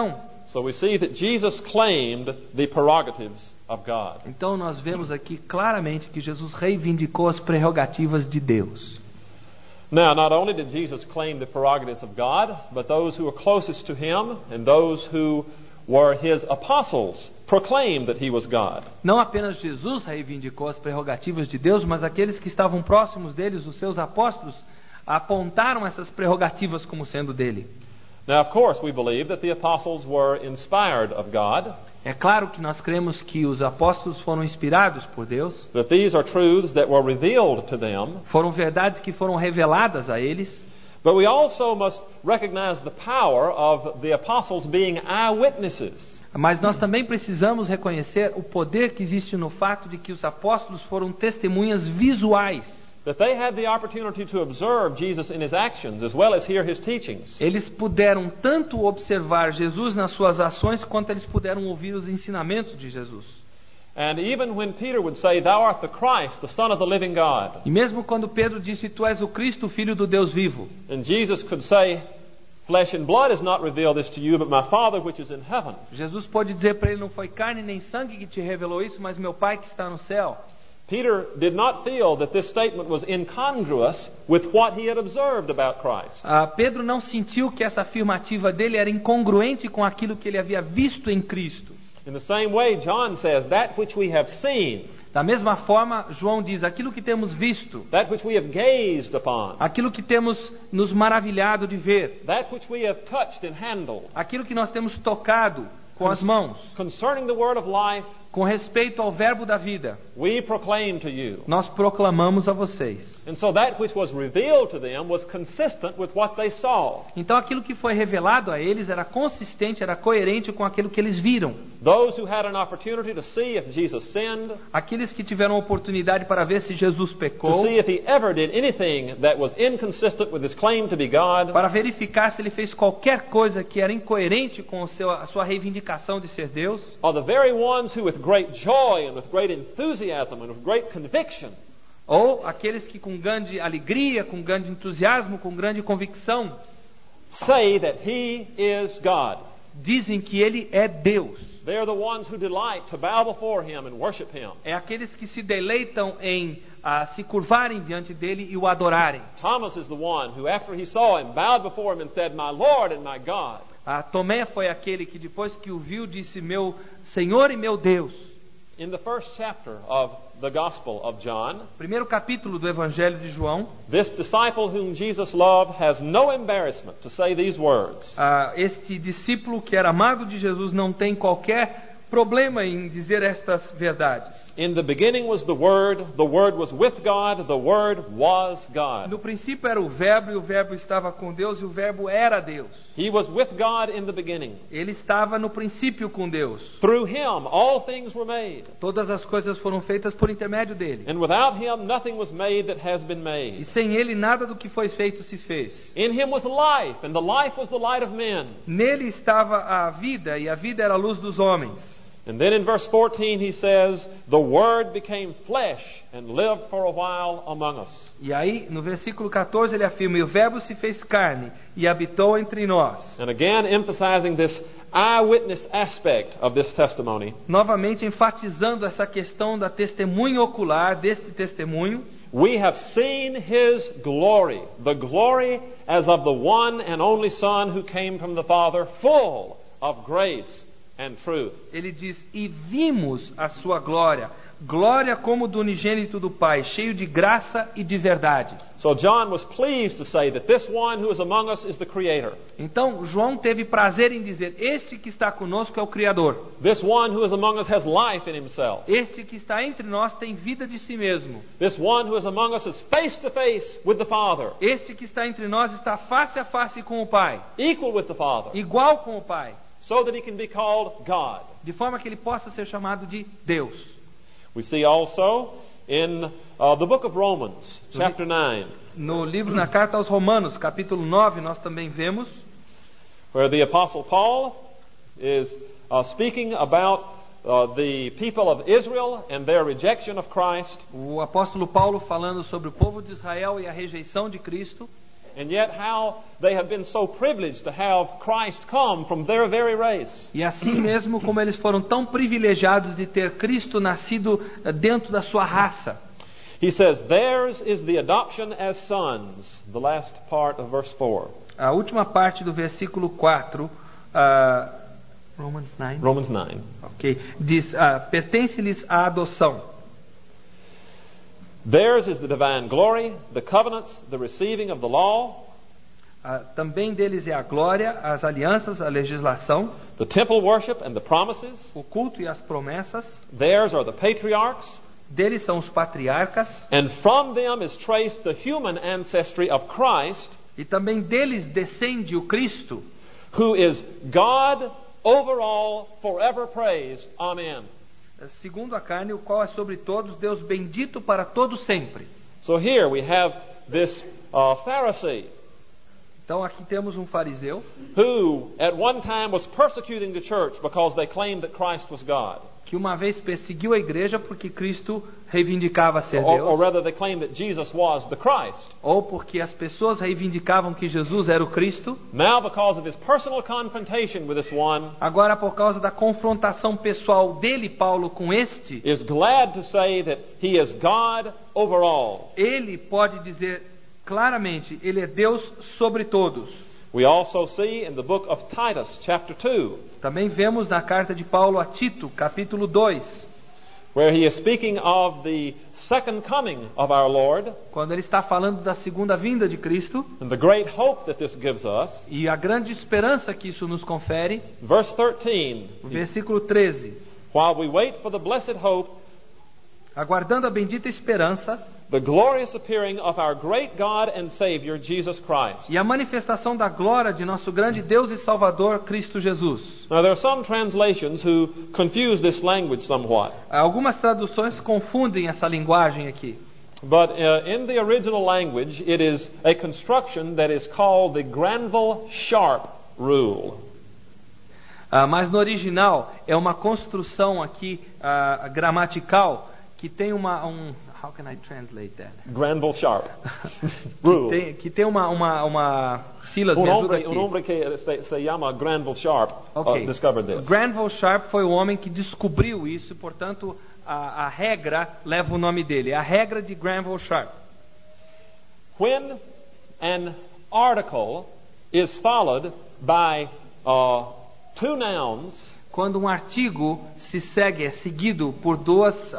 [SPEAKER 2] So we see that Jesus claimed the prerogatives of God.
[SPEAKER 3] Então nós vemos aqui claramente que Jesus reivindicou as prerrogativas de Deus.
[SPEAKER 2] Now, not only did Jesus claim the prerogatives of God, but those who were closest to him and those who were his apostles proclaimed that he was God.
[SPEAKER 3] Não apenas Jesus reivindicou as prerrogativas de Deus, mas aqueles que estavam próximos deles, os seus apóstolos, apontaram essas prerrogativas como sendo dele.
[SPEAKER 2] Now, of course, we believe that the apostles were inspired of God.
[SPEAKER 3] É claro que nós cremos que os apóstolos foram inspirados por Deus,
[SPEAKER 2] That these are truths that were revealed to them.
[SPEAKER 3] foram verdades que foram reveladas a eles,
[SPEAKER 2] But we also must recognize the power of the apostles being eyewitnesses.
[SPEAKER 3] mas nós também precisamos reconhecer o poder que existe no fato de que os apóstolos foram testemunhas visuais.
[SPEAKER 2] That they had the opportunity to observe Jesus in his actions as well as hear his teachings.
[SPEAKER 3] Eles puderam tanto observar Jesus nas suas ações, quanto eles puderam ouvir os ensinamentos de Jesus.
[SPEAKER 2] And even when Peter would say, "Thou art the Christ, the Son of the living God,"
[SPEAKER 3] E mesmo quando Pedro disse, tu és o Cristo, o Filho do Deus vivo,
[SPEAKER 2] and Jesus could say, "Flesh and blood has not revealed this to you, but my Father which is in heaven."
[SPEAKER 3] Jesus pode dizer para ele, não foi carne nem sangue que te revelou isso, mas meu Pai que está no céu.
[SPEAKER 2] Peter did not feel that this statement was incongruous with what he had observed about Christ.
[SPEAKER 3] Pedro não sentiu que essa afirmativa dele era incongruente com aquilo que ele havia visto em Cristo.
[SPEAKER 2] In the same way, John says, "That which we have seen,
[SPEAKER 3] Da mesma forma, João diz, aquilo que temos visto,
[SPEAKER 2] that which we have gazed upon,
[SPEAKER 3] aquilo que temos nos maravilhado de ver,
[SPEAKER 2] that which we have touched and handled,
[SPEAKER 3] aquilo que nós temos tocado com as mãos,
[SPEAKER 2] concerning the word of life,
[SPEAKER 3] com respeito ao verbo da vida,
[SPEAKER 2] we proclaim to you."
[SPEAKER 3] nós proclamamos a vocês.
[SPEAKER 2] And so that which was revealed to them was consistent with what they saw.
[SPEAKER 3] Então aquilo que foi revelado a eles era consistente, era coerente com aquilo que eles viram.
[SPEAKER 2] Those who had an opportunity to see if Jesus sinned,
[SPEAKER 3] Aqueles que tiveram oportunidade para ver se Jesus
[SPEAKER 2] to
[SPEAKER 3] pecou,
[SPEAKER 2] see if he ever did anything that was inconsistent with his claim to be God,
[SPEAKER 3] para verificar se ele fez qualquer coisa que era incoerente com a sua reivindicação de ser Deus,
[SPEAKER 2] are the very ones who with great joy and with great enthusiasm and with great conviction
[SPEAKER 3] ou aqueles que com grande alegria, com grande entusiasmo, com grande convicção,
[SPEAKER 2] say that he is God.
[SPEAKER 3] dizem que ele é Deus.
[SPEAKER 2] They are the ones who delight to bow before him and worship him.
[SPEAKER 3] É aqueles que se deleitam em se curvarem diante dele e o adorarem.
[SPEAKER 2] Thomas is the one who, after he saw him, bowed before him and said, "My Lord and my God."
[SPEAKER 3] Tomé foi aquele que depois que o viu disse, meu Senhor e meu Deus.
[SPEAKER 2] In the first chapter of the Gospel of John,
[SPEAKER 3] Primeiro capítulo do Evangelho de João,
[SPEAKER 2] this disciple whom Jesus loved has no embarrassment to say these words.
[SPEAKER 3] Este discípulo que era amado de Jesus não tem qualquer problema em dizer estas verdades.
[SPEAKER 2] In the beginning was the Word was with God, the Word was God.
[SPEAKER 3] No princípio era o verbo, e o verbo estava com Deus, e o verbo era Deus.
[SPEAKER 2] He was with God in the beginning.
[SPEAKER 3] Ele estava no princípio com Deus.
[SPEAKER 2] Through him all things were made.
[SPEAKER 3] Todas as coisas foram feitas por intermédio dele.
[SPEAKER 2] And without him nothing was made that has been
[SPEAKER 3] E
[SPEAKER 2] made.
[SPEAKER 3] sem ele nada do que foi feito se fez.
[SPEAKER 2] In him was life, and the life was the light of men.
[SPEAKER 3] Nele estava a vida, e a vida era a luz dos homens.
[SPEAKER 2] And then in verse 14 he says, "The Word became flesh and lived for a while among us."
[SPEAKER 3] E aí, no versículo 14, ele afirma, e o verbo se fez carne e habitou entre nós.
[SPEAKER 2] And again emphasizing this eyewitness aspect of this testimony.
[SPEAKER 3] Novamente enfatizando essa questão da testemunha ocular, deste testemunho.
[SPEAKER 2] We have seen his glory, the glory as of the one and only Son who came from the Father, full of grace and truth.
[SPEAKER 3] Ele diz, e vimos a sua glória, glória como do unigênito do Pai, cheio de graça e de verdade.
[SPEAKER 2] So John was pleased to say that this one who is among us is the Creator.
[SPEAKER 3] Então João teve prazer em dizer, este que está conosco é o Criador.
[SPEAKER 2] This one who is among us has life in himself.
[SPEAKER 3] Este que está entre nós tem vida de si mesmo.
[SPEAKER 2] This one who is among us is face to face with the Father,
[SPEAKER 3] Este que está entre nós está face a face com o Pai,
[SPEAKER 2] equal with the Father,
[SPEAKER 3] igual com o Pai,
[SPEAKER 2] so that he can be called God.
[SPEAKER 3] de forma que ele possa ser chamado de Deus.
[SPEAKER 2] We see also in the book of Romans, chapter 9,
[SPEAKER 3] No livro, na carta aos Romanos, capítulo 9, nós também vemos
[SPEAKER 2] where the Apostle Paul is speaking about the people of Israel and their rejection of Christ.
[SPEAKER 3] o apóstolo Paulo falando sobre o povo de Israel e a rejeição de Cristo.
[SPEAKER 2] and yet how they have been so privileged to have Christ come from their very race.
[SPEAKER 3] E assim mesmo como eles foram tão privilegiados de ter Cristo nascido dentro da sua raça.
[SPEAKER 2] He says, theirs is the adoption as sons, the last part of verse 4.
[SPEAKER 3] A última parte do versículo 4, Romans 9.
[SPEAKER 2] Romans 9.
[SPEAKER 3] Ok, diz, pertence-lhes a adoção.
[SPEAKER 2] Theirs is the divine glory, the covenants, the receiving of the law,
[SPEAKER 3] Também deles é a glória, as alianças, a legislação,
[SPEAKER 2] the temple worship and the promises.
[SPEAKER 3] o culto e as promessas.
[SPEAKER 2] Theirs are the patriarchs,
[SPEAKER 3] Deles são os patriarcas.
[SPEAKER 2] and from them is traced the human ancestry of Christ,
[SPEAKER 3] E também deles descende o Cristo,
[SPEAKER 2] who is God over all, forever praised. Amen.
[SPEAKER 3] segundo a carne, o qual é sobre todos, Deus bendito para todos sempre.
[SPEAKER 2] So here we have this Pharisee
[SPEAKER 3] Então aqui temos um fariseu
[SPEAKER 2] who at one time was persecuting the church because they claimed that Christ was God.
[SPEAKER 3] que uma vez perseguiu a igreja porque Cristo reivindicava ser
[SPEAKER 2] Or
[SPEAKER 3] Deus,
[SPEAKER 2] rather they claimed that Jesus was the Christ.
[SPEAKER 3] ou porque as pessoas reivindicavam que Jesus era o Cristo.
[SPEAKER 2] Now because of his personal confrontation with this one,
[SPEAKER 3] Agora, por causa da confrontação pessoal dele, Paulo, com este,
[SPEAKER 2] is glad to say that he is God over all.
[SPEAKER 3] ele pode dizer claramente, ele é Deus sobre todos.
[SPEAKER 2] We also see in the book of Titus, chapter 2,
[SPEAKER 3] Também vemos na carta de Paulo a Tito, capítulo 2,
[SPEAKER 2] where he is speaking of the second coming of our Lord
[SPEAKER 3] quando ele está falando da segunda vinda de Cristo
[SPEAKER 2] and the great hope that this gives us.
[SPEAKER 3] e a grande esperança que isso nos confere.
[SPEAKER 2] Verse 13,
[SPEAKER 3] Versículo 13.
[SPEAKER 2] while we wait for the blessed hope,
[SPEAKER 3] Aguardando a bendita esperança
[SPEAKER 2] the glorious appearing of our great God and Savior, Jesus Christ.
[SPEAKER 3] e a manifestação da glória de nosso grande Deus e Salvador, Cristo Jesus.
[SPEAKER 2] Now there are some translations who confuse this language somewhat.
[SPEAKER 3] Algumas traduções confundem essa linguagem aqui.
[SPEAKER 2] But in the original language, it is a construction that is called the Granville-Sharp rule.
[SPEAKER 3] Mas no original é uma construção aqui gramatical que tem how can I translate that?
[SPEAKER 2] Granville-Sharp rule.
[SPEAKER 3] Que tem uma Silas, me ajuda aqui.
[SPEAKER 2] hombre que se llama Granville-Sharp discovered this.
[SPEAKER 3] Granville Sharp foi o homem que descobriu isso, portanto a regra leva o nome dele. A regra de Granville Sharp.
[SPEAKER 2] When an article is followed by two nouns,
[SPEAKER 3] Quando um artigo é seguido por dois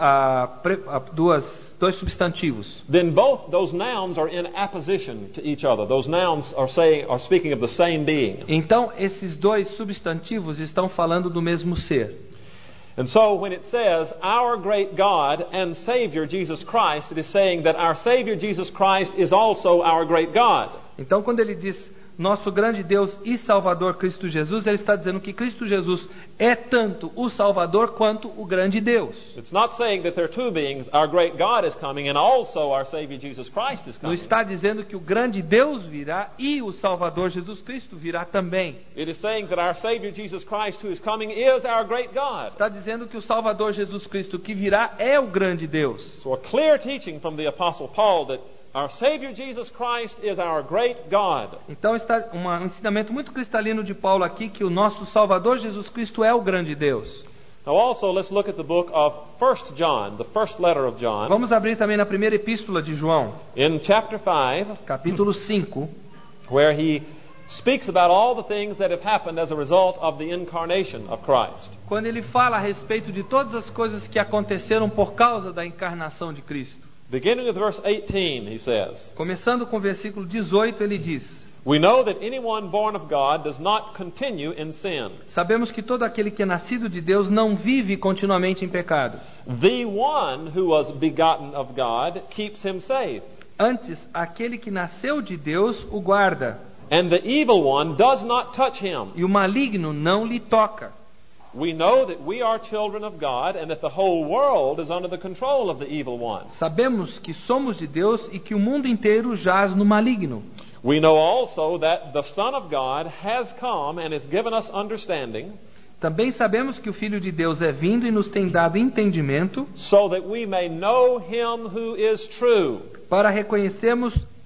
[SPEAKER 3] substantivos,
[SPEAKER 2] then both those nouns are in apposition to each other. Those nouns are speaking of the same being.
[SPEAKER 3] então esses dois substantivos estão falando do mesmo ser.
[SPEAKER 2] And so when it says our great God and Savior Jesus Christ, it is saying that our Savior Jesus Christ is also our great God.
[SPEAKER 3] Então quando ele diz nosso grande Deus e Salvador Cristo Jesus, ele está dizendo que Cristo Jesus é tanto o Salvador quanto o grande Deus.
[SPEAKER 2] It's not saying that there are two beings, our great God is coming and also our Savior Jesus Christ is
[SPEAKER 3] Não
[SPEAKER 2] coming.
[SPEAKER 3] está dizendo que o grande Deus virá e o Salvador Jesus Cristo virá também.
[SPEAKER 2] It is saying that our Savior Jesus Christ who is coming is our great God.
[SPEAKER 3] Está dizendo que o Salvador Jesus Cristo que virá é o grande Deus.
[SPEAKER 2] So a clear teaching from the Apostle Paul that our Savior Jesus Christ is our great God.
[SPEAKER 3] Então está um ensinamento muito cristalino de Paulo aqui que o nosso Salvador Jesus Cristo é o grande Deus.
[SPEAKER 2] Now also let's look at the book of 1 John, the first letter of John.
[SPEAKER 3] Vamos abrir também na primeira epístola de João,
[SPEAKER 2] In chapter 5,
[SPEAKER 3] capítulo 5,
[SPEAKER 2] where he speaks about all the things that have happened as a result of the incarnation of Christ.
[SPEAKER 3] quando ele fala a respeito de todas as coisas que aconteceram por causa da encarnação de Cristo.
[SPEAKER 2] Beginning with verse 18, he says,
[SPEAKER 3] Começando com o versículo 18, ele diz:
[SPEAKER 2] we know that anyone born of God does not continue in sin.
[SPEAKER 3] Sabemos que todo aquele que é nascido de Deus não vive continuamente em pecado.
[SPEAKER 2] The one who was begotten of God keeps him safe.
[SPEAKER 3] Antes, aquele que nasceu de Deus o guarda,
[SPEAKER 2] And the evil one does not touch him.
[SPEAKER 3] e o maligno não lhe toca.
[SPEAKER 2] We know that we are children of God and that the whole world is under the control of the evil one.
[SPEAKER 3] Sabemos que somos de Deus e que o mundo inteiro jaz no maligno.
[SPEAKER 2] We know also that the Son of God has come and has given us understanding,
[SPEAKER 3] Também sabemos que o Filho de Deus é vindo e nos tem dado entendimento
[SPEAKER 2] so that we may know him who is true.
[SPEAKER 3] para reconhecermos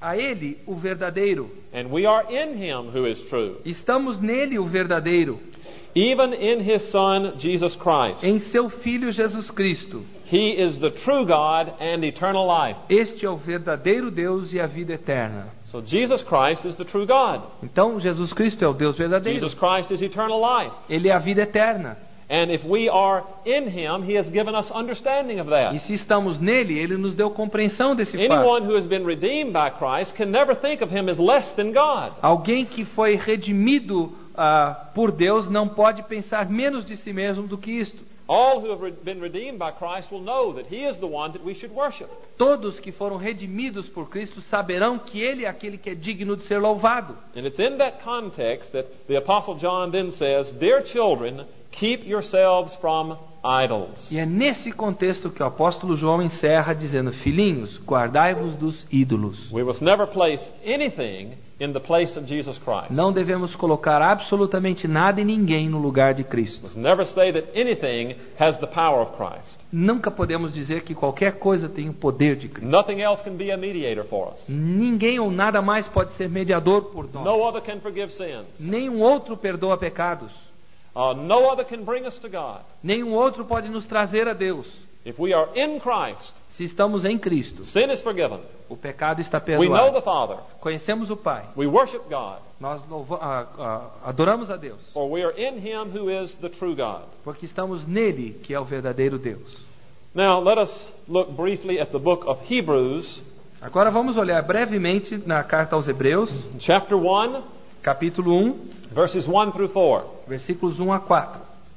[SPEAKER 3] A Ele, o verdadeiro.
[SPEAKER 2] And we are in Him who is true,
[SPEAKER 3] Estamos nele, o verdadeiro.
[SPEAKER 2] even in His Son, Jesus Christ.
[SPEAKER 3] Em seu Filho Jesus Cristo.
[SPEAKER 2] He is the true God and eternal life.
[SPEAKER 3] Este é o verdadeiro Deus e a vida eterna.
[SPEAKER 2] So Jesus Christ is the true God.
[SPEAKER 3] Então, Jesus Cristo é o Deus verdadeiro.
[SPEAKER 2] Jesus Christ is eternal life.
[SPEAKER 3] Ele é a vida eterna.
[SPEAKER 2] And if we are in Him, He has given us understanding of
[SPEAKER 3] E
[SPEAKER 2] that.
[SPEAKER 3] se estamos nele, Ele nos deu compreensão desse fato.
[SPEAKER 2] Anyone who has been redeemed by Christ can never think of Him as less than God.
[SPEAKER 3] Alguém que foi redimido por Deus não pode pensar menos de si mesmo do que isto.
[SPEAKER 2] All who have been redeemed by Christ will know that He is the one that we should worship.
[SPEAKER 3] Todos que foram redimidos por Cristo saberão que Ele é aquele que é digno de ser louvado.
[SPEAKER 2] And it's in that context that the Apostle John then says, "Dear children, keep yourselves from idols."
[SPEAKER 3] E é nesse contexto que o apóstolo João encerra dizendo: Filhinhos, guardai-vos dos ídolos.
[SPEAKER 2] We must never place anything in the place of Jesus Christ.
[SPEAKER 3] Não devemos colocar absolutamente nada e ninguém no lugar de Cristo.
[SPEAKER 2] Must never say that anything has the power of Christ.
[SPEAKER 3] Nunca podemos dizer que qualquer coisa tem o poder de Cristo.
[SPEAKER 2] Nothing else can be a mediator for us.
[SPEAKER 3] Ninguém ou nada mais pode ser mediador por
[SPEAKER 2] No
[SPEAKER 3] nós.
[SPEAKER 2] other can forgive sins.
[SPEAKER 3] Nenhum outro perdoa pecados.
[SPEAKER 2] No other can bring us to God.
[SPEAKER 3] Nenhum outro pode nos trazer a Deus.
[SPEAKER 2] If we are in Christ,
[SPEAKER 3] Se estamos em Cristo,
[SPEAKER 2] sin is forgiven.
[SPEAKER 3] o pecado está
[SPEAKER 2] We know
[SPEAKER 3] perdoado.
[SPEAKER 2] the Father.
[SPEAKER 3] Conhecemos o Pai.
[SPEAKER 2] We worship God.
[SPEAKER 3] Nós adoramos a Deus.
[SPEAKER 2] For we are in Him who is the true God.
[SPEAKER 3] Porque estamos nele, que é o verdadeiro Deus.
[SPEAKER 2] Now, let us look briefly at the book of Hebrews,
[SPEAKER 3] Agora vamos olhar brevemente na carta aos Hebreus,
[SPEAKER 2] chapter 1,
[SPEAKER 3] capítulo 1,
[SPEAKER 2] verses 1 through 4.
[SPEAKER 3] versículos 1 a 4.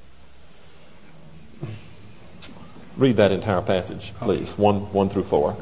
[SPEAKER 2] Read that entire passage, please. 1 through 4.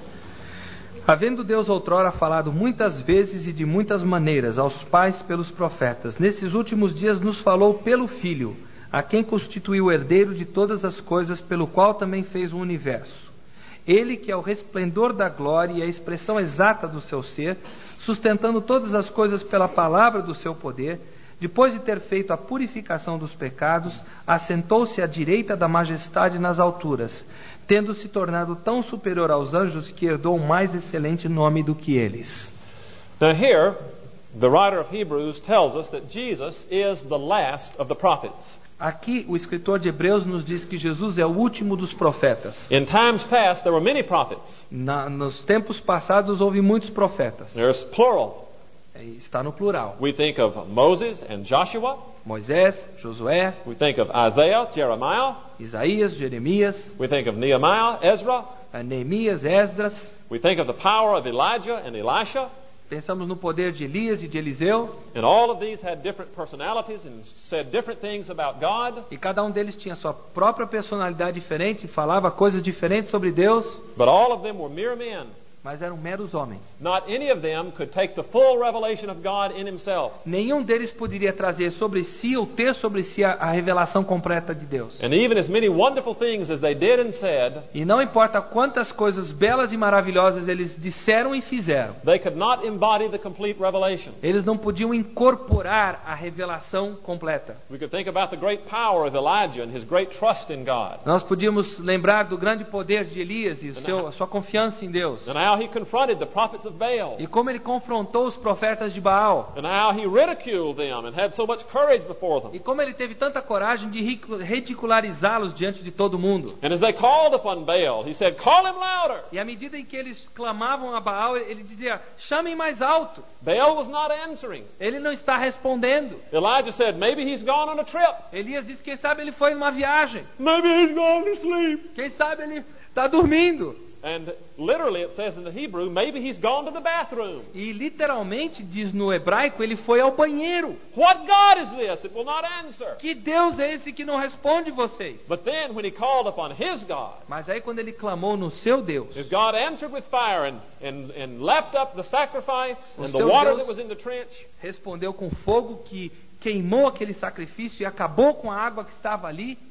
[SPEAKER 3] Havendo Deus outrora falado muitas vezes e de muitas maneiras aos pais pelos profetas, nesses últimos dias nos falou pelo Filho, a quem constituiu o herdeiro de todas as coisas, pelo qual também fez o universo. Ele que é o resplendor da glória e a expressão exata do seu ser, sustentando todas as coisas pela palavra do seu poder, depois de ter feito a purificação dos pecados, assentou-se à direita da majestade nas alturas, tendo se tornado tão superior aos anjos que herdou um mais excelente nome do que eles.
[SPEAKER 2] Now here, the writer of Hebrews tells us that Jesus is the last of the prophets.
[SPEAKER 3] Aqui o escritor de Hebreus nos diz que Jesus é o último dos profetas.
[SPEAKER 2] In times past, there were many prophets.
[SPEAKER 3] Nos tempos passados houve muitos profetas.
[SPEAKER 2] There's plural.
[SPEAKER 3] Está no plural.
[SPEAKER 2] We think of Moses and Joshua.
[SPEAKER 3] Moisés, Josué,
[SPEAKER 2] We think of Isaiah, Jeremiah.
[SPEAKER 3] Isaías, Jeremias,
[SPEAKER 2] We think of Nehemiah, Ezra.
[SPEAKER 3] Neemias, Esdras.
[SPEAKER 2] We think of the power of Elijah and Elisha.
[SPEAKER 3] Pensamos no poder de Elias e de Eliseu.
[SPEAKER 2] And all of these had different personalities and said different things about God.
[SPEAKER 3] E cada um deles tinha sua própria personalidade diferente, falava coisas diferentes sobre Deus,
[SPEAKER 2] But all of them were mere men.
[SPEAKER 3] mas eram meros homens.
[SPEAKER 2] Not any of them could take the full revelation of God in himself.
[SPEAKER 3] Nenhum deles poderia trazer sobre si ou ter sobre si a revelação completa de Deus.
[SPEAKER 2] And even as many wonderful things as they did and said,
[SPEAKER 3] E não importa quantas coisas belas e maravilhosas eles disseram e fizeram,
[SPEAKER 2] they could not embody the complete revelation.
[SPEAKER 3] eles não podiam incorporar a revelação completa.
[SPEAKER 2] We could think about the great power of Elijah and his great trust in God.
[SPEAKER 3] Nós podíamos lembrar do grande poder de Elias e a sua confiança em Deus.
[SPEAKER 2] And how he confronted the prophets of Baal.
[SPEAKER 3] E como ele confrontou os profetas de Baal.
[SPEAKER 2] And how he ridiculed them and had so much courage before them.
[SPEAKER 3] E como ele teve tanta coragem de ridicularizá-los diante de todo mundo.
[SPEAKER 2] And as they called upon Baal, he said, "Call him louder."
[SPEAKER 3] E à medida em que eles clamavam a Baal, ele dizia, chamem mais alto.
[SPEAKER 2] Baal was not answering.
[SPEAKER 3] Ele não está respondendo.
[SPEAKER 2] Elijah said, "Maybe he's gone on a trip.
[SPEAKER 3] Elias disse, quem sabe ele foi numa viagem.
[SPEAKER 2] Maybe he's gone to sleep."
[SPEAKER 3] Quem sabe ele está dormindo.
[SPEAKER 2] And literally it says in the Hebrew, maybe he's gone to the bathroom.
[SPEAKER 3] E literalmente diz no hebraico, ele foi ao banheiro.
[SPEAKER 2] What God is this that will not answer?
[SPEAKER 3] Que Deus é esse que não responde vocês?
[SPEAKER 2] But then when he called upon his God,
[SPEAKER 3] Mas aí quando ele clamou no seu Deus,
[SPEAKER 2] his God answered with fire and lapped up the sacrifice and the
[SPEAKER 3] seu
[SPEAKER 2] water
[SPEAKER 3] Deus
[SPEAKER 2] that was in the trench.
[SPEAKER 3] respondeu com fogo que queimou aquele sacrifício e acabou com a água que estava ali.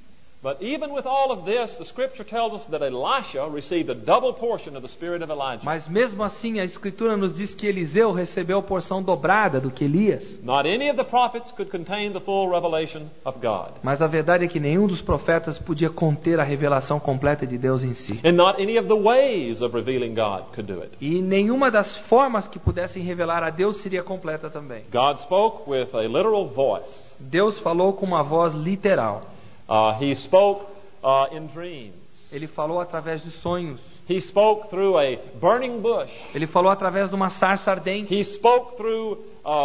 [SPEAKER 2] But even with all of this, the Scripture tells us that Elisha received a double portion of the spirit of Elijah.
[SPEAKER 3] Mas mesmo assim a Escritura nos diz que Eliseu recebeu a porção dobrada do que Elias.
[SPEAKER 2] Not any of the prophets could contain the full revelation of God.
[SPEAKER 3] Mas a verdade é que nenhum dos profetas podia conter a revelação completa de Deus em si.
[SPEAKER 2] And not any of the ways of revealing God could do it.
[SPEAKER 3] E nenhuma das formas que pudessem revelar a Deus seria completa também.
[SPEAKER 2] God spoke with a literal voice.
[SPEAKER 3] Deus falou com uma voz literal.
[SPEAKER 2] He spoke in dreams.
[SPEAKER 3] Ele falou através de sonhos.
[SPEAKER 2] He spoke through a burning bush.
[SPEAKER 3] Ele falou através de uma sarça ardente.
[SPEAKER 2] He spoke through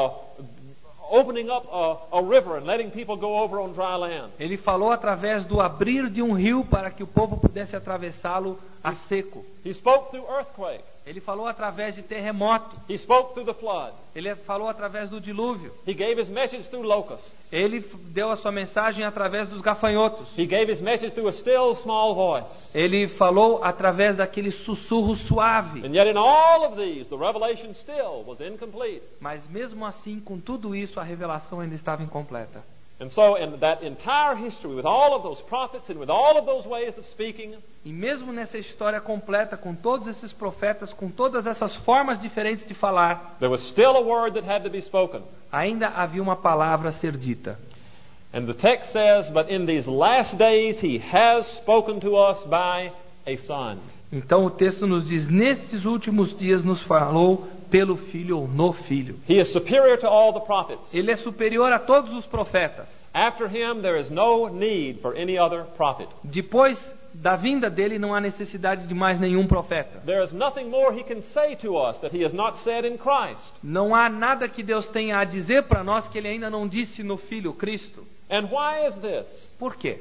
[SPEAKER 2] opening up a river and letting people go over on dry land.
[SPEAKER 3] Ele falou através do abrir de um rio para que o povo pudesse atravessá-lo a seco.
[SPEAKER 2] He spoke through earthquake.
[SPEAKER 3] Ele falou através de terremoto.
[SPEAKER 2] He spoke through the flood.
[SPEAKER 3] Ele falou através do dilúvio.
[SPEAKER 2] He gave his message through locusts.
[SPEAKER 3] Ele deu a sua mensagem através dos gafanhotos.
[SPEAKER 2] He gave his message through a still small voice.
[SPEAKER 3] Ele falou através daquele sussurro suave.
[SPEAKER 2] And yet in all of these, the revelation still was incomplete.
[SPEAKER 3] Mas mesmo assim, com tudo isso, a revelação ainda estava incompleta.
[SPEAKER 2] And so in that entire history, with all of those prophets and with all of those ways of speaking,
[SPEAKER 3] E mesmo nessa história completa, com todos esses profetas, com todas essas formas diferentes de falar,
[SPEAKER 2] there was still a word that had to be spoken.
[SPEAKER 3] ainda havia uma palavra a ser dita.
[SPEAKER 2] And the text says, but in these last days he has spoken to us by a son.
[SPEAKER 3] Então o texto nos diz, nestes últimos dias nos falou pelo Filho ou no Filho.
[SPEAKER 2] He is superior to all the prophets.
[SPEAKER 3] Ele é superior a todos os profetas.
[SPEAKER 2] After him there is no need for any other prophet.
[SPEAKER 3] Depois da vinda dele não há necessidade de mais nenhum profeta.
[SPEAKER 2] There is nothing more he can say to us that he has not said in Christ.
[SPEAKER 3] Não há nada que Deus tenha a dizer para nós que ele ainda não disse no Filho, Cristo.
[SPEAKER 2] And why is this?
[SPEAKER 3] Por quê?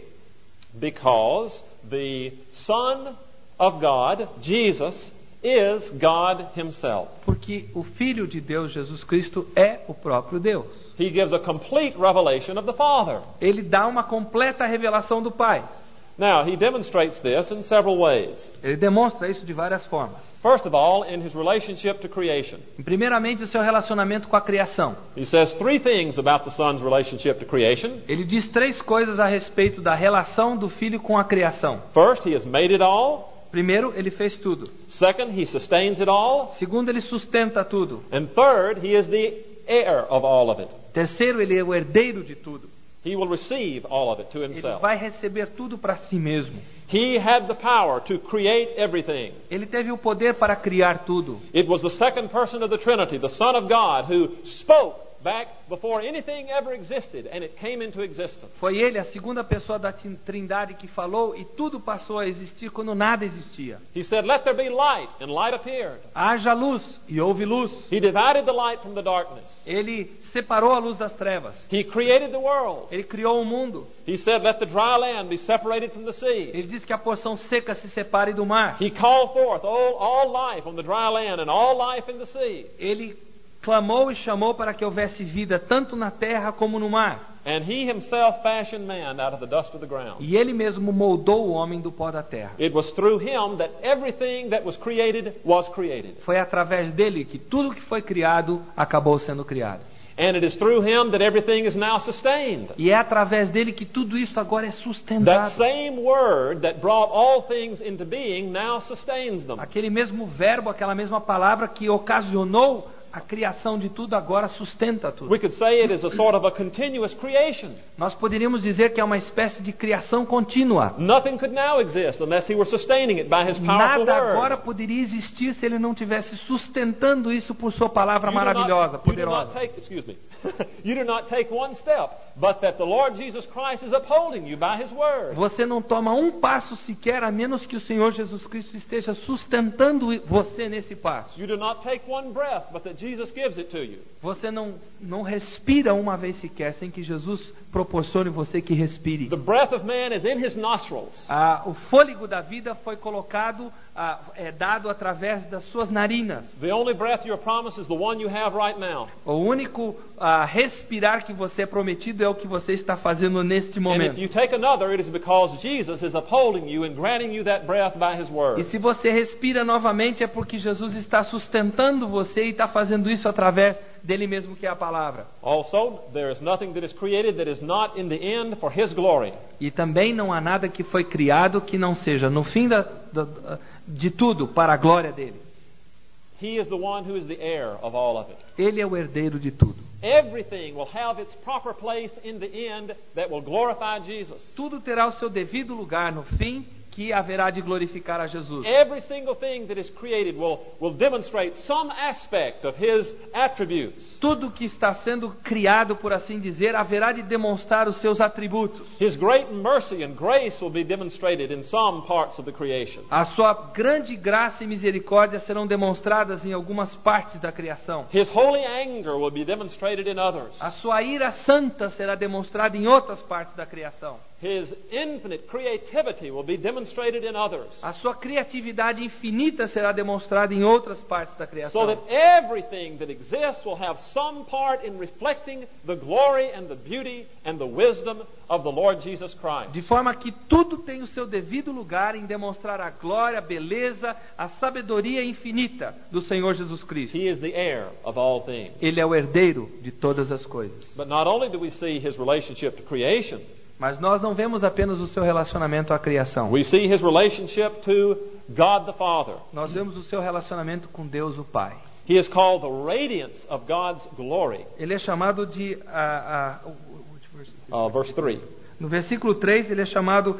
[SPEAKER 2] Because the Son of God, Jesus, is God himself.
[SPEAKER 3] Porque o Filho de Deus, Jesus Cristo, é o próprio Deus.
[SPEAKER 2] He gives a complete revelation of the Father.
[SPEAKER 3] Ele dá uma completa revelação do Pai.
[SPEAKER 2] Now, he demonstrates this in several ways.
[SPEAKER 3] Ele demonstra isso de várias formas.
[SPEAKER 2] First of all, in his relationship to creation.
[SPEAKER 3] Primeiramente, o seu relacionamento com a criação.
[SPEAKER 2] He says three things about the Son's relationship to creation.
[SPEAKER 3] Ele diz três coisas a respeito da relação do Filho com a criação.
[SPEAKER 2] First, he has made it all.
[SPEAKER 3] Primeiro, ele fez tudo.
[SPEAKER 2] Second, he sustains it all.
[SPEAKER 3] Segundo, ele sustenta tudo.
[SPEAKER 2] And third, he is the heir of all of it.
[SPEAKER 3] Terceiro, ele é o herdeiro de tudo.
[SPEAKER 2] He will receive all of it to
[SPEAKER 3] Ele
[SPEAKER 2] himself.
[SPEAKER 3] vai receber tudo para si mesmo.
[SPEAKER 2] He had the power to create everything.
[SPEAKER 3] Ele teve o poder para criar tudo.
[SPEAKER 2] It was the second person of the Trinity, the Son of God, who spoke back before anything ever existed, and it came into existence.
[SPEAKER 3] Foi ele, a segunda pessoa da Trindade, que falou e tudo passou a existir quando nada existia.
[SPEAKER 2] He said, "Let there be light," and light appeared.
[SPEAKER 3] Haja luz, e houve luz.
[SPEAKER 2] He divided the light from the darkness.
[SPEAKER 3] Ele separou a luz das trevas.
[SPEAKER 2] He created the world.
[SPEAKER 3] Ele criou o mundo.
[SPEAKER 2] He said, "Let the dry land be separated from the sea."
[SPEAKER 3] Ele diz que a porção seca se separe do mar.
[SPEAKER 2] He called forth all life on the dry land and all life in the sea.
[SPEAKER 3] Ele clamou e chamou para que houvesse vida tanto na terra como no mar.
[SPEAKER 2] And he himself fashioned man out of the dust of the ground.
[SPEAKER 3] E ele mesmo moldou o homem do pó da terra.
[SPEAKER 2] It was through him that everything that was created was created.
[SPEAKER 3] Foi através dele que tudo que foi criado acabou sendo criado.
[SPEAKER 2] And it is through him that everything is now sustained.
[SPEAKER 3] E é através dele que tudo isso agora é
[SPEAKER 2] That
[SPEAKER 3] sustentado.
[SPEAKER 2] same word that brought all things into being now sustains them.
[SPEAKER 3] Aquele mesmo verbo, aquela mesma palavra que ocasionou a criação de tudo agora sustenta tudo.
[SPEAKER 2] We could say it is a sort of a continuous creation.
[SPEAKER 3] Nós poderíamos dizer que é uma espécie de criação contínua.
[SPEAKER 2] Nothing could now exist unless he were sustaining it by his powerful
[SPEAKER 3] Nada
[SPEAKER 2] word.
[SPEAKER 3] agora poderia existir se ele não tivesse sustentando isso por sua palavra maravilhosa, poderosa.
[SPEAKER 2] You do not take one step, but that the Lord Jesus Christ is upholding you by his word.
[SPEAKER 3] Você não toma um passo sequer a menos que o Senhor Jesus Cristo esteja sustentando você nesse passo.
[SPEAKER 2] You do not take one breath, but that Jesus gives it to you.
[SPEAKER 3] Você não respira uma vez sequer sem que Jesus proporcione você que respire.
[SPEAKER 2] The breath of man is in his nostrils.
[SPEAKER 3] O fôlego da vida foi colocado, é dado através das suas narinas.
[SPEAKER 2] The only breath you're promised is the one you have right now.
[SPEAKER 3] O único respirar que você é prometido é o que você está fazendo neste
[SPEAKER 2] And
[SPEAKER 3] momento.
[SPEAKER 2] if you take another, it is because Jesus is upholding you and granting you that breath by his
[SPEAKER 3] E
[SPEAKER 2] word.
[SPEAKER 3] se você respira novamente é porque Jesus está sustentando você e está fazendo isso através dele mesmo que é a palavra.
[SPEAKER 2] Also, there is nothing that is created that is not in the end for His glory.
[SPEAKER 3] E também não há nada que foi criado que não seja, no fim de tudo, para a glória dele.
[SPEAKER 2] He is the one who is the heir of all of it.
[SPEAKER 3] Ele é o herdeiro de tudo.
[SPEAKER 2] Everything will have its proper place in the end that will glorify Jesus.
[SPEAKER 3] Tudo terá o seu devido lugar no fim, que haverá de glorificar a Jesus.
[SPEAKER 2] Every single thing that is created will demonstrate some aspect of His attributes.
[SPEAKER 3] Tudo que está sendo criado, por assim dizer, haverá de demonstrar os seus atributos.
[SPEAKER 2] His great mercy and grace will be demonstrated in some parts of the creation.
[SPEAKER 3] A sua grande graça e misericórdia serão demonstradas em algumas partes da criação.
[SPEAKER 2] His holy anger will be demonstrated in others.
[SPEAKER 3] A sua ira santa será demonstrada em outras partes da criação.
[SPEAKER 2] His infinite creativity will be demonstrated in others.
[SPEAKER 3] A sua criatividade infinita será demonstrada em outras partes da
[SPEAKER 2] So
[SPEAKER 3] criação.
[SPEAKER 2] that everything that exists will have some part in reflecting the glory and the beauty and the wisdom of the Lord Jesus Christ.
[SPEAKER 3] De forma que tudo tem o seu devido lugar em demonstrar a glória, a beleza, a sabedoria infinita do Senhor Jesus Cristo.
[SPEAKER 2] He is the heir of all things.
[SPEAKER 3] Ele é o herdeiro de todas as coisas.
[SPEAKER 2] But not only do we see His relationship to creation,
[SPEAKER 3] Mas nós não vemos apenas o seu relacionamento à criação.
[SPEAKER 2] we see His relationship to God the Father.
[SPEAKER 3] Nós vemos o seu relacionamento com Deus o Pai.
[SPEAKER 2] He is called the radiance of God's glory.
[SPEAKER 3] Ele é chamado de...
[SPEAKER 2] Verse 3.
[SPEAKER 3] No versículo 3 ele é chamado...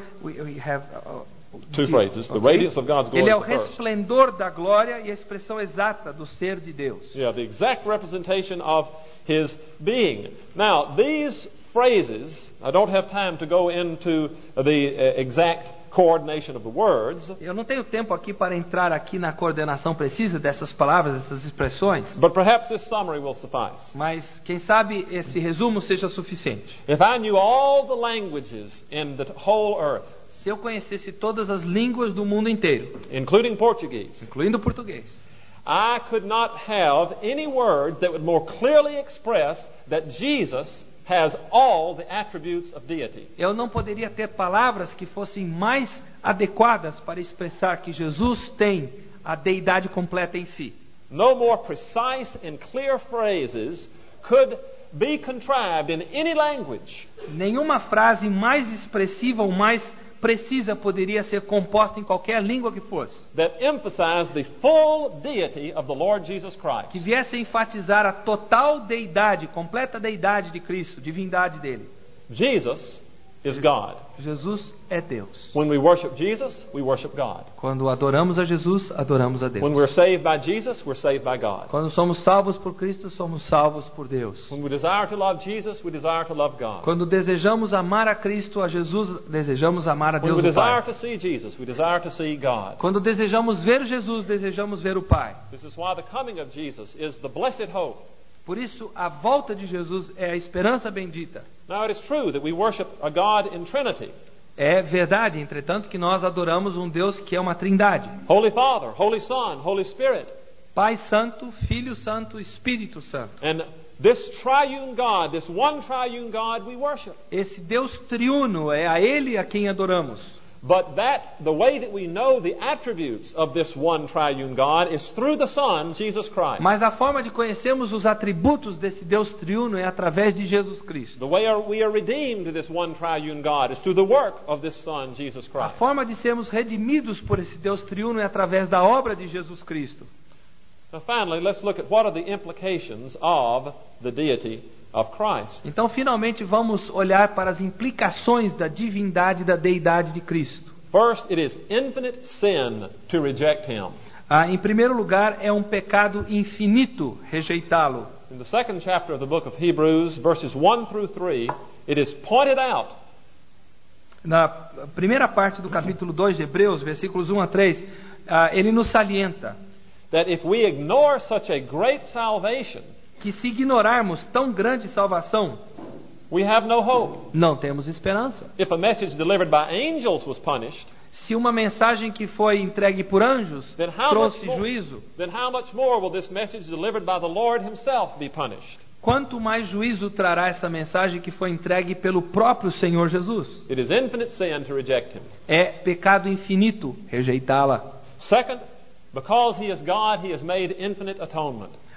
[SPEAKER 2] Two phrases. The
[SPEAKER 3] ok?
[SPEAKER 2] radiance of God's glory
[SPEAKER 3] Ele é
[SPEAKER 2] is
[SPEAKER 3] o
[SPEAKER 2] the first.
[SPEAKER 3] resplendor da glória e a expressão exata do ser de Deus.
[SPEAKER 2] Yeah, the exact representation of His being. Now, these phrases, I don't have time to go into the exact coordination of the words,
[SPEAKER 3] Eu não tenho tempo aqui para entrar aqui na coordenação precisa dessas palavras, dessas expressões,
[SPEAKER 2] but perhaps this summary will suffice.
[SPEAKER 3] mas quem sabe esse resumo seja suficiente.
[SPEAKER 2] If I knew all the languages in the whole earth,
[SPEAKER 3] Se eu conhecesse todas as línguas do mundo inteiro,
[SPEAKER 2] including Portuguese,
[SPEAKER 3] incluindo o português,
[SPEAKER 2] I could not have any words that would more clearly express that Jesus has all the attributes of deity.
[SPEAKER 3] eu não poderia ter palavras que fossem mais adequadas para expressar que Jesus tem a deidade completa em si.
[SPEAKER 2] No more precise and clear phrases could be contrived in any language
[SPEAKER 3] Nenhuma frase mais expressiva ou mais precisa poderia ser composta em qualquer língua que fosse,
[SPEAKER 2] that emphasize the full deity of the Lord Jesus
[SPEAKER 3] que
[SPEAKER 2] Christ.
[SPEAKER 3] viesse a enfatizar a total deidade, completa deidade de Cristo, divindade dele.
[SPEAKER 2] Jesus is God.
[SPEAKER 3] Jesus é Deus.
[SPEAKER 2] When we worship Jesus, we worship God.
[SPEAKER 3] Quando adoramos a Jesus, adoramos a Deus.
[SPEAKER 2] When we're saved by Jesus, we're saved by God.
[SPEAKER 3] Quando somos salvos por Cristo, somos salvos por Deus.
[SPEAKER 2] When we desire to love Jesus, we desire to love God.
[SPEAKER 3] Quando desejamos amar a Cristo, a Jesus, desejamos amar a
[SPEAKER 2] When
[SPEAKER 3] Deus
[SPEAKER 2] we
[SPEAKER 3] o Pai.
[SPEAKER 2] desire to see Jesus, we desire to see God.
[SPEAKER 3] Quando desejamos ver Jesus, desejamos ver o Pai.
[SPEAKER 2] This is why the coming of Jesus is the blessed hope.
[SPEAKER 3] Por isso, a volta de Jesus é a esperança bendita.
[SPEAKER 2] Now it is true that we worship a God in Trinity.
[SPEAKER 3] É verdade, entretanto, que nós adoramos um Deus que é uma trindade.
[SPEAKER 2] Holy Father, Holy Son, Holy Spirit.
[SPEAKER 3] Pai Santo, Filho Santo, Espírito Santo.
[SPEAKER 2] And this triune God, this one triune God we worship.
[SPEAKER 3] Esse Deus triuno é a Ele a quem adoramos.
[SPEAKER 2] But the way that we know the attributes of this one triune God is through the Son, Jesus Christ.
[SPEAKER 3] Mas a forma de conhecermos os atributos desse Deus triuno é através de Jesus Cristo.
[SPEAKER 2] The way we are redeemed to this one triune God is through the work of this Son, Jesus
[SPEAKER 3] A
[SPEAKER 2] Christ.
[SPEAKER 3] forma de sermos redimidos por esse Deus triuno é através da obra de Jesus Cristo.
[SPEAKER 2] Now finally, let's look at what are the implications of the deity of Christ.
[SPEAKER 3] Então, finalmente, vamos olhar para as implicações da divindade, da deidade de Cristo.
[SPEAKER 2] First, it is infinite sin to reject Him.
[SPEAKER 3] Em primeiro lugar, é um pecado infinito rejeitá-lo.
[SPEAKER 2] In the second chapter of the book of Hebrews, verses 1 through 3, it is pointed out
[SPEAKER 3] Na primeira parte do capítulo 2 de Hebreus, versículos 1 a 3, ele nos salienta
[SPEAKER 2] that if we ignore such a great salvation,
[SPEAKER 3] que se ignorarmos tão grande salvação,
[SPEAKER 2] we have no hope.
[SPEAKER 3] não temos esperança.
[SPEAKER 2] If a message delivered by angels was punished,
[SPEAKER 3] Se uma mensagem que foi entregue por anjos
[SPEAKER 2] then
[SPEAKER 3] trouxe juízo,
[SPEAKER 2] how much more will this message delivered by the Lord Himself be punished?
[SPEAKER 3] quanto mais juízo trará essa mensagem que foi entregue pelo próprio Senhor Jesus?
[SPEAKER 2] It is infinite sin to reject Him.
[SPEAKER 3] É pecado infinito rejeitá-la.
[SPEAKER 2] Second, because He is God, He has made infinite atonement.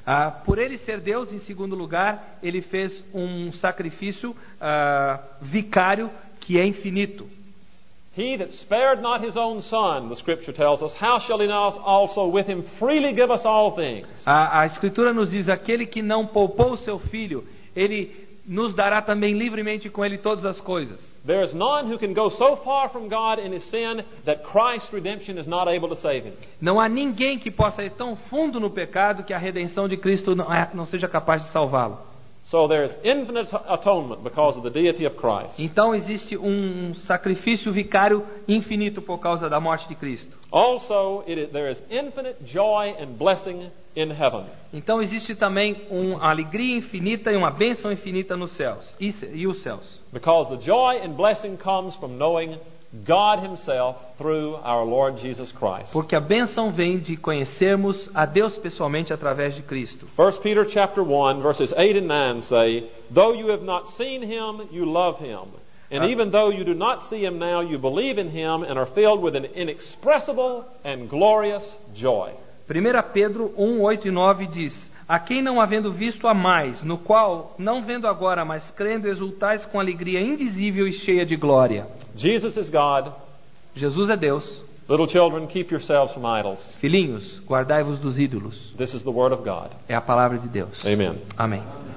[SPEAKER 3] Por ele ser Deus, em segundo lugar, ele fez um sacrifício vicário que é infinito.
[SPEAKER 2] He that spared not his own son, the Scripture tells us, how shall he not also with him freely give us all things?
[SPEAKER 3] A Escritura nos diz, aquele que não poupou o seu filho, ele nos dará também livremente com ele todas as coisas.
[SPEAKER 2] There is none who can go so far from God in his sin that Christ's redemption is not able to save him.
[SPEAKER 3] Não há ninguém que possa ir tão fundo no pecado que a redenção de Cristo não seja capaz de salvá-lo.
[SPEAKER 2] So there is infinite atonement because of the deity of Christ.
[SPEAKER 3] Então existe um sacrifício vicário infinito por causa da morte de Cristo.
[SPEAKER 2] Also, there is infinite joy and blessing in heaven.
[SPEAKER 3] Então existe também uma alegria infinita e uma bênção infinita nos céus e os céus.
[SPEAKER 2] Because the joy and blessing comes from knowing God himself through our Lord Jesus Christ.
[SPEAKER 3] Porque a bênção vem de conhecermos a Deus pessoalmente através de Cristo.
[SPEAKER 2] 1 Peter chapter 1 verses 8 and 9 say, though you have not seen him, you love him. And even though you do not see him now, you believe in him and are filled with an inexpressible and glorious joy.
[SPEAKER 3] 1 Pedro 1, 8 e 9 diz, a quem não havendo visto amais, no qual, não vendo agora, mas crendo, exultais com alegria indizível e cheia de glória.
[SPEAKER 2] Jesus is God.
[SPEAKER 3] Jesus é Deus.
[SPEAKER 2] Little children, keep yourselves from idols.
[SPEAKER 3] Filhinhos, guardai-vos dos ídolos.
[SPEAKER 2] This is the word of God.
[SPEAKER 3] É a palavra de Deus.
[SPEAKER 2] Amen.
[SPEAKER 3] Amém.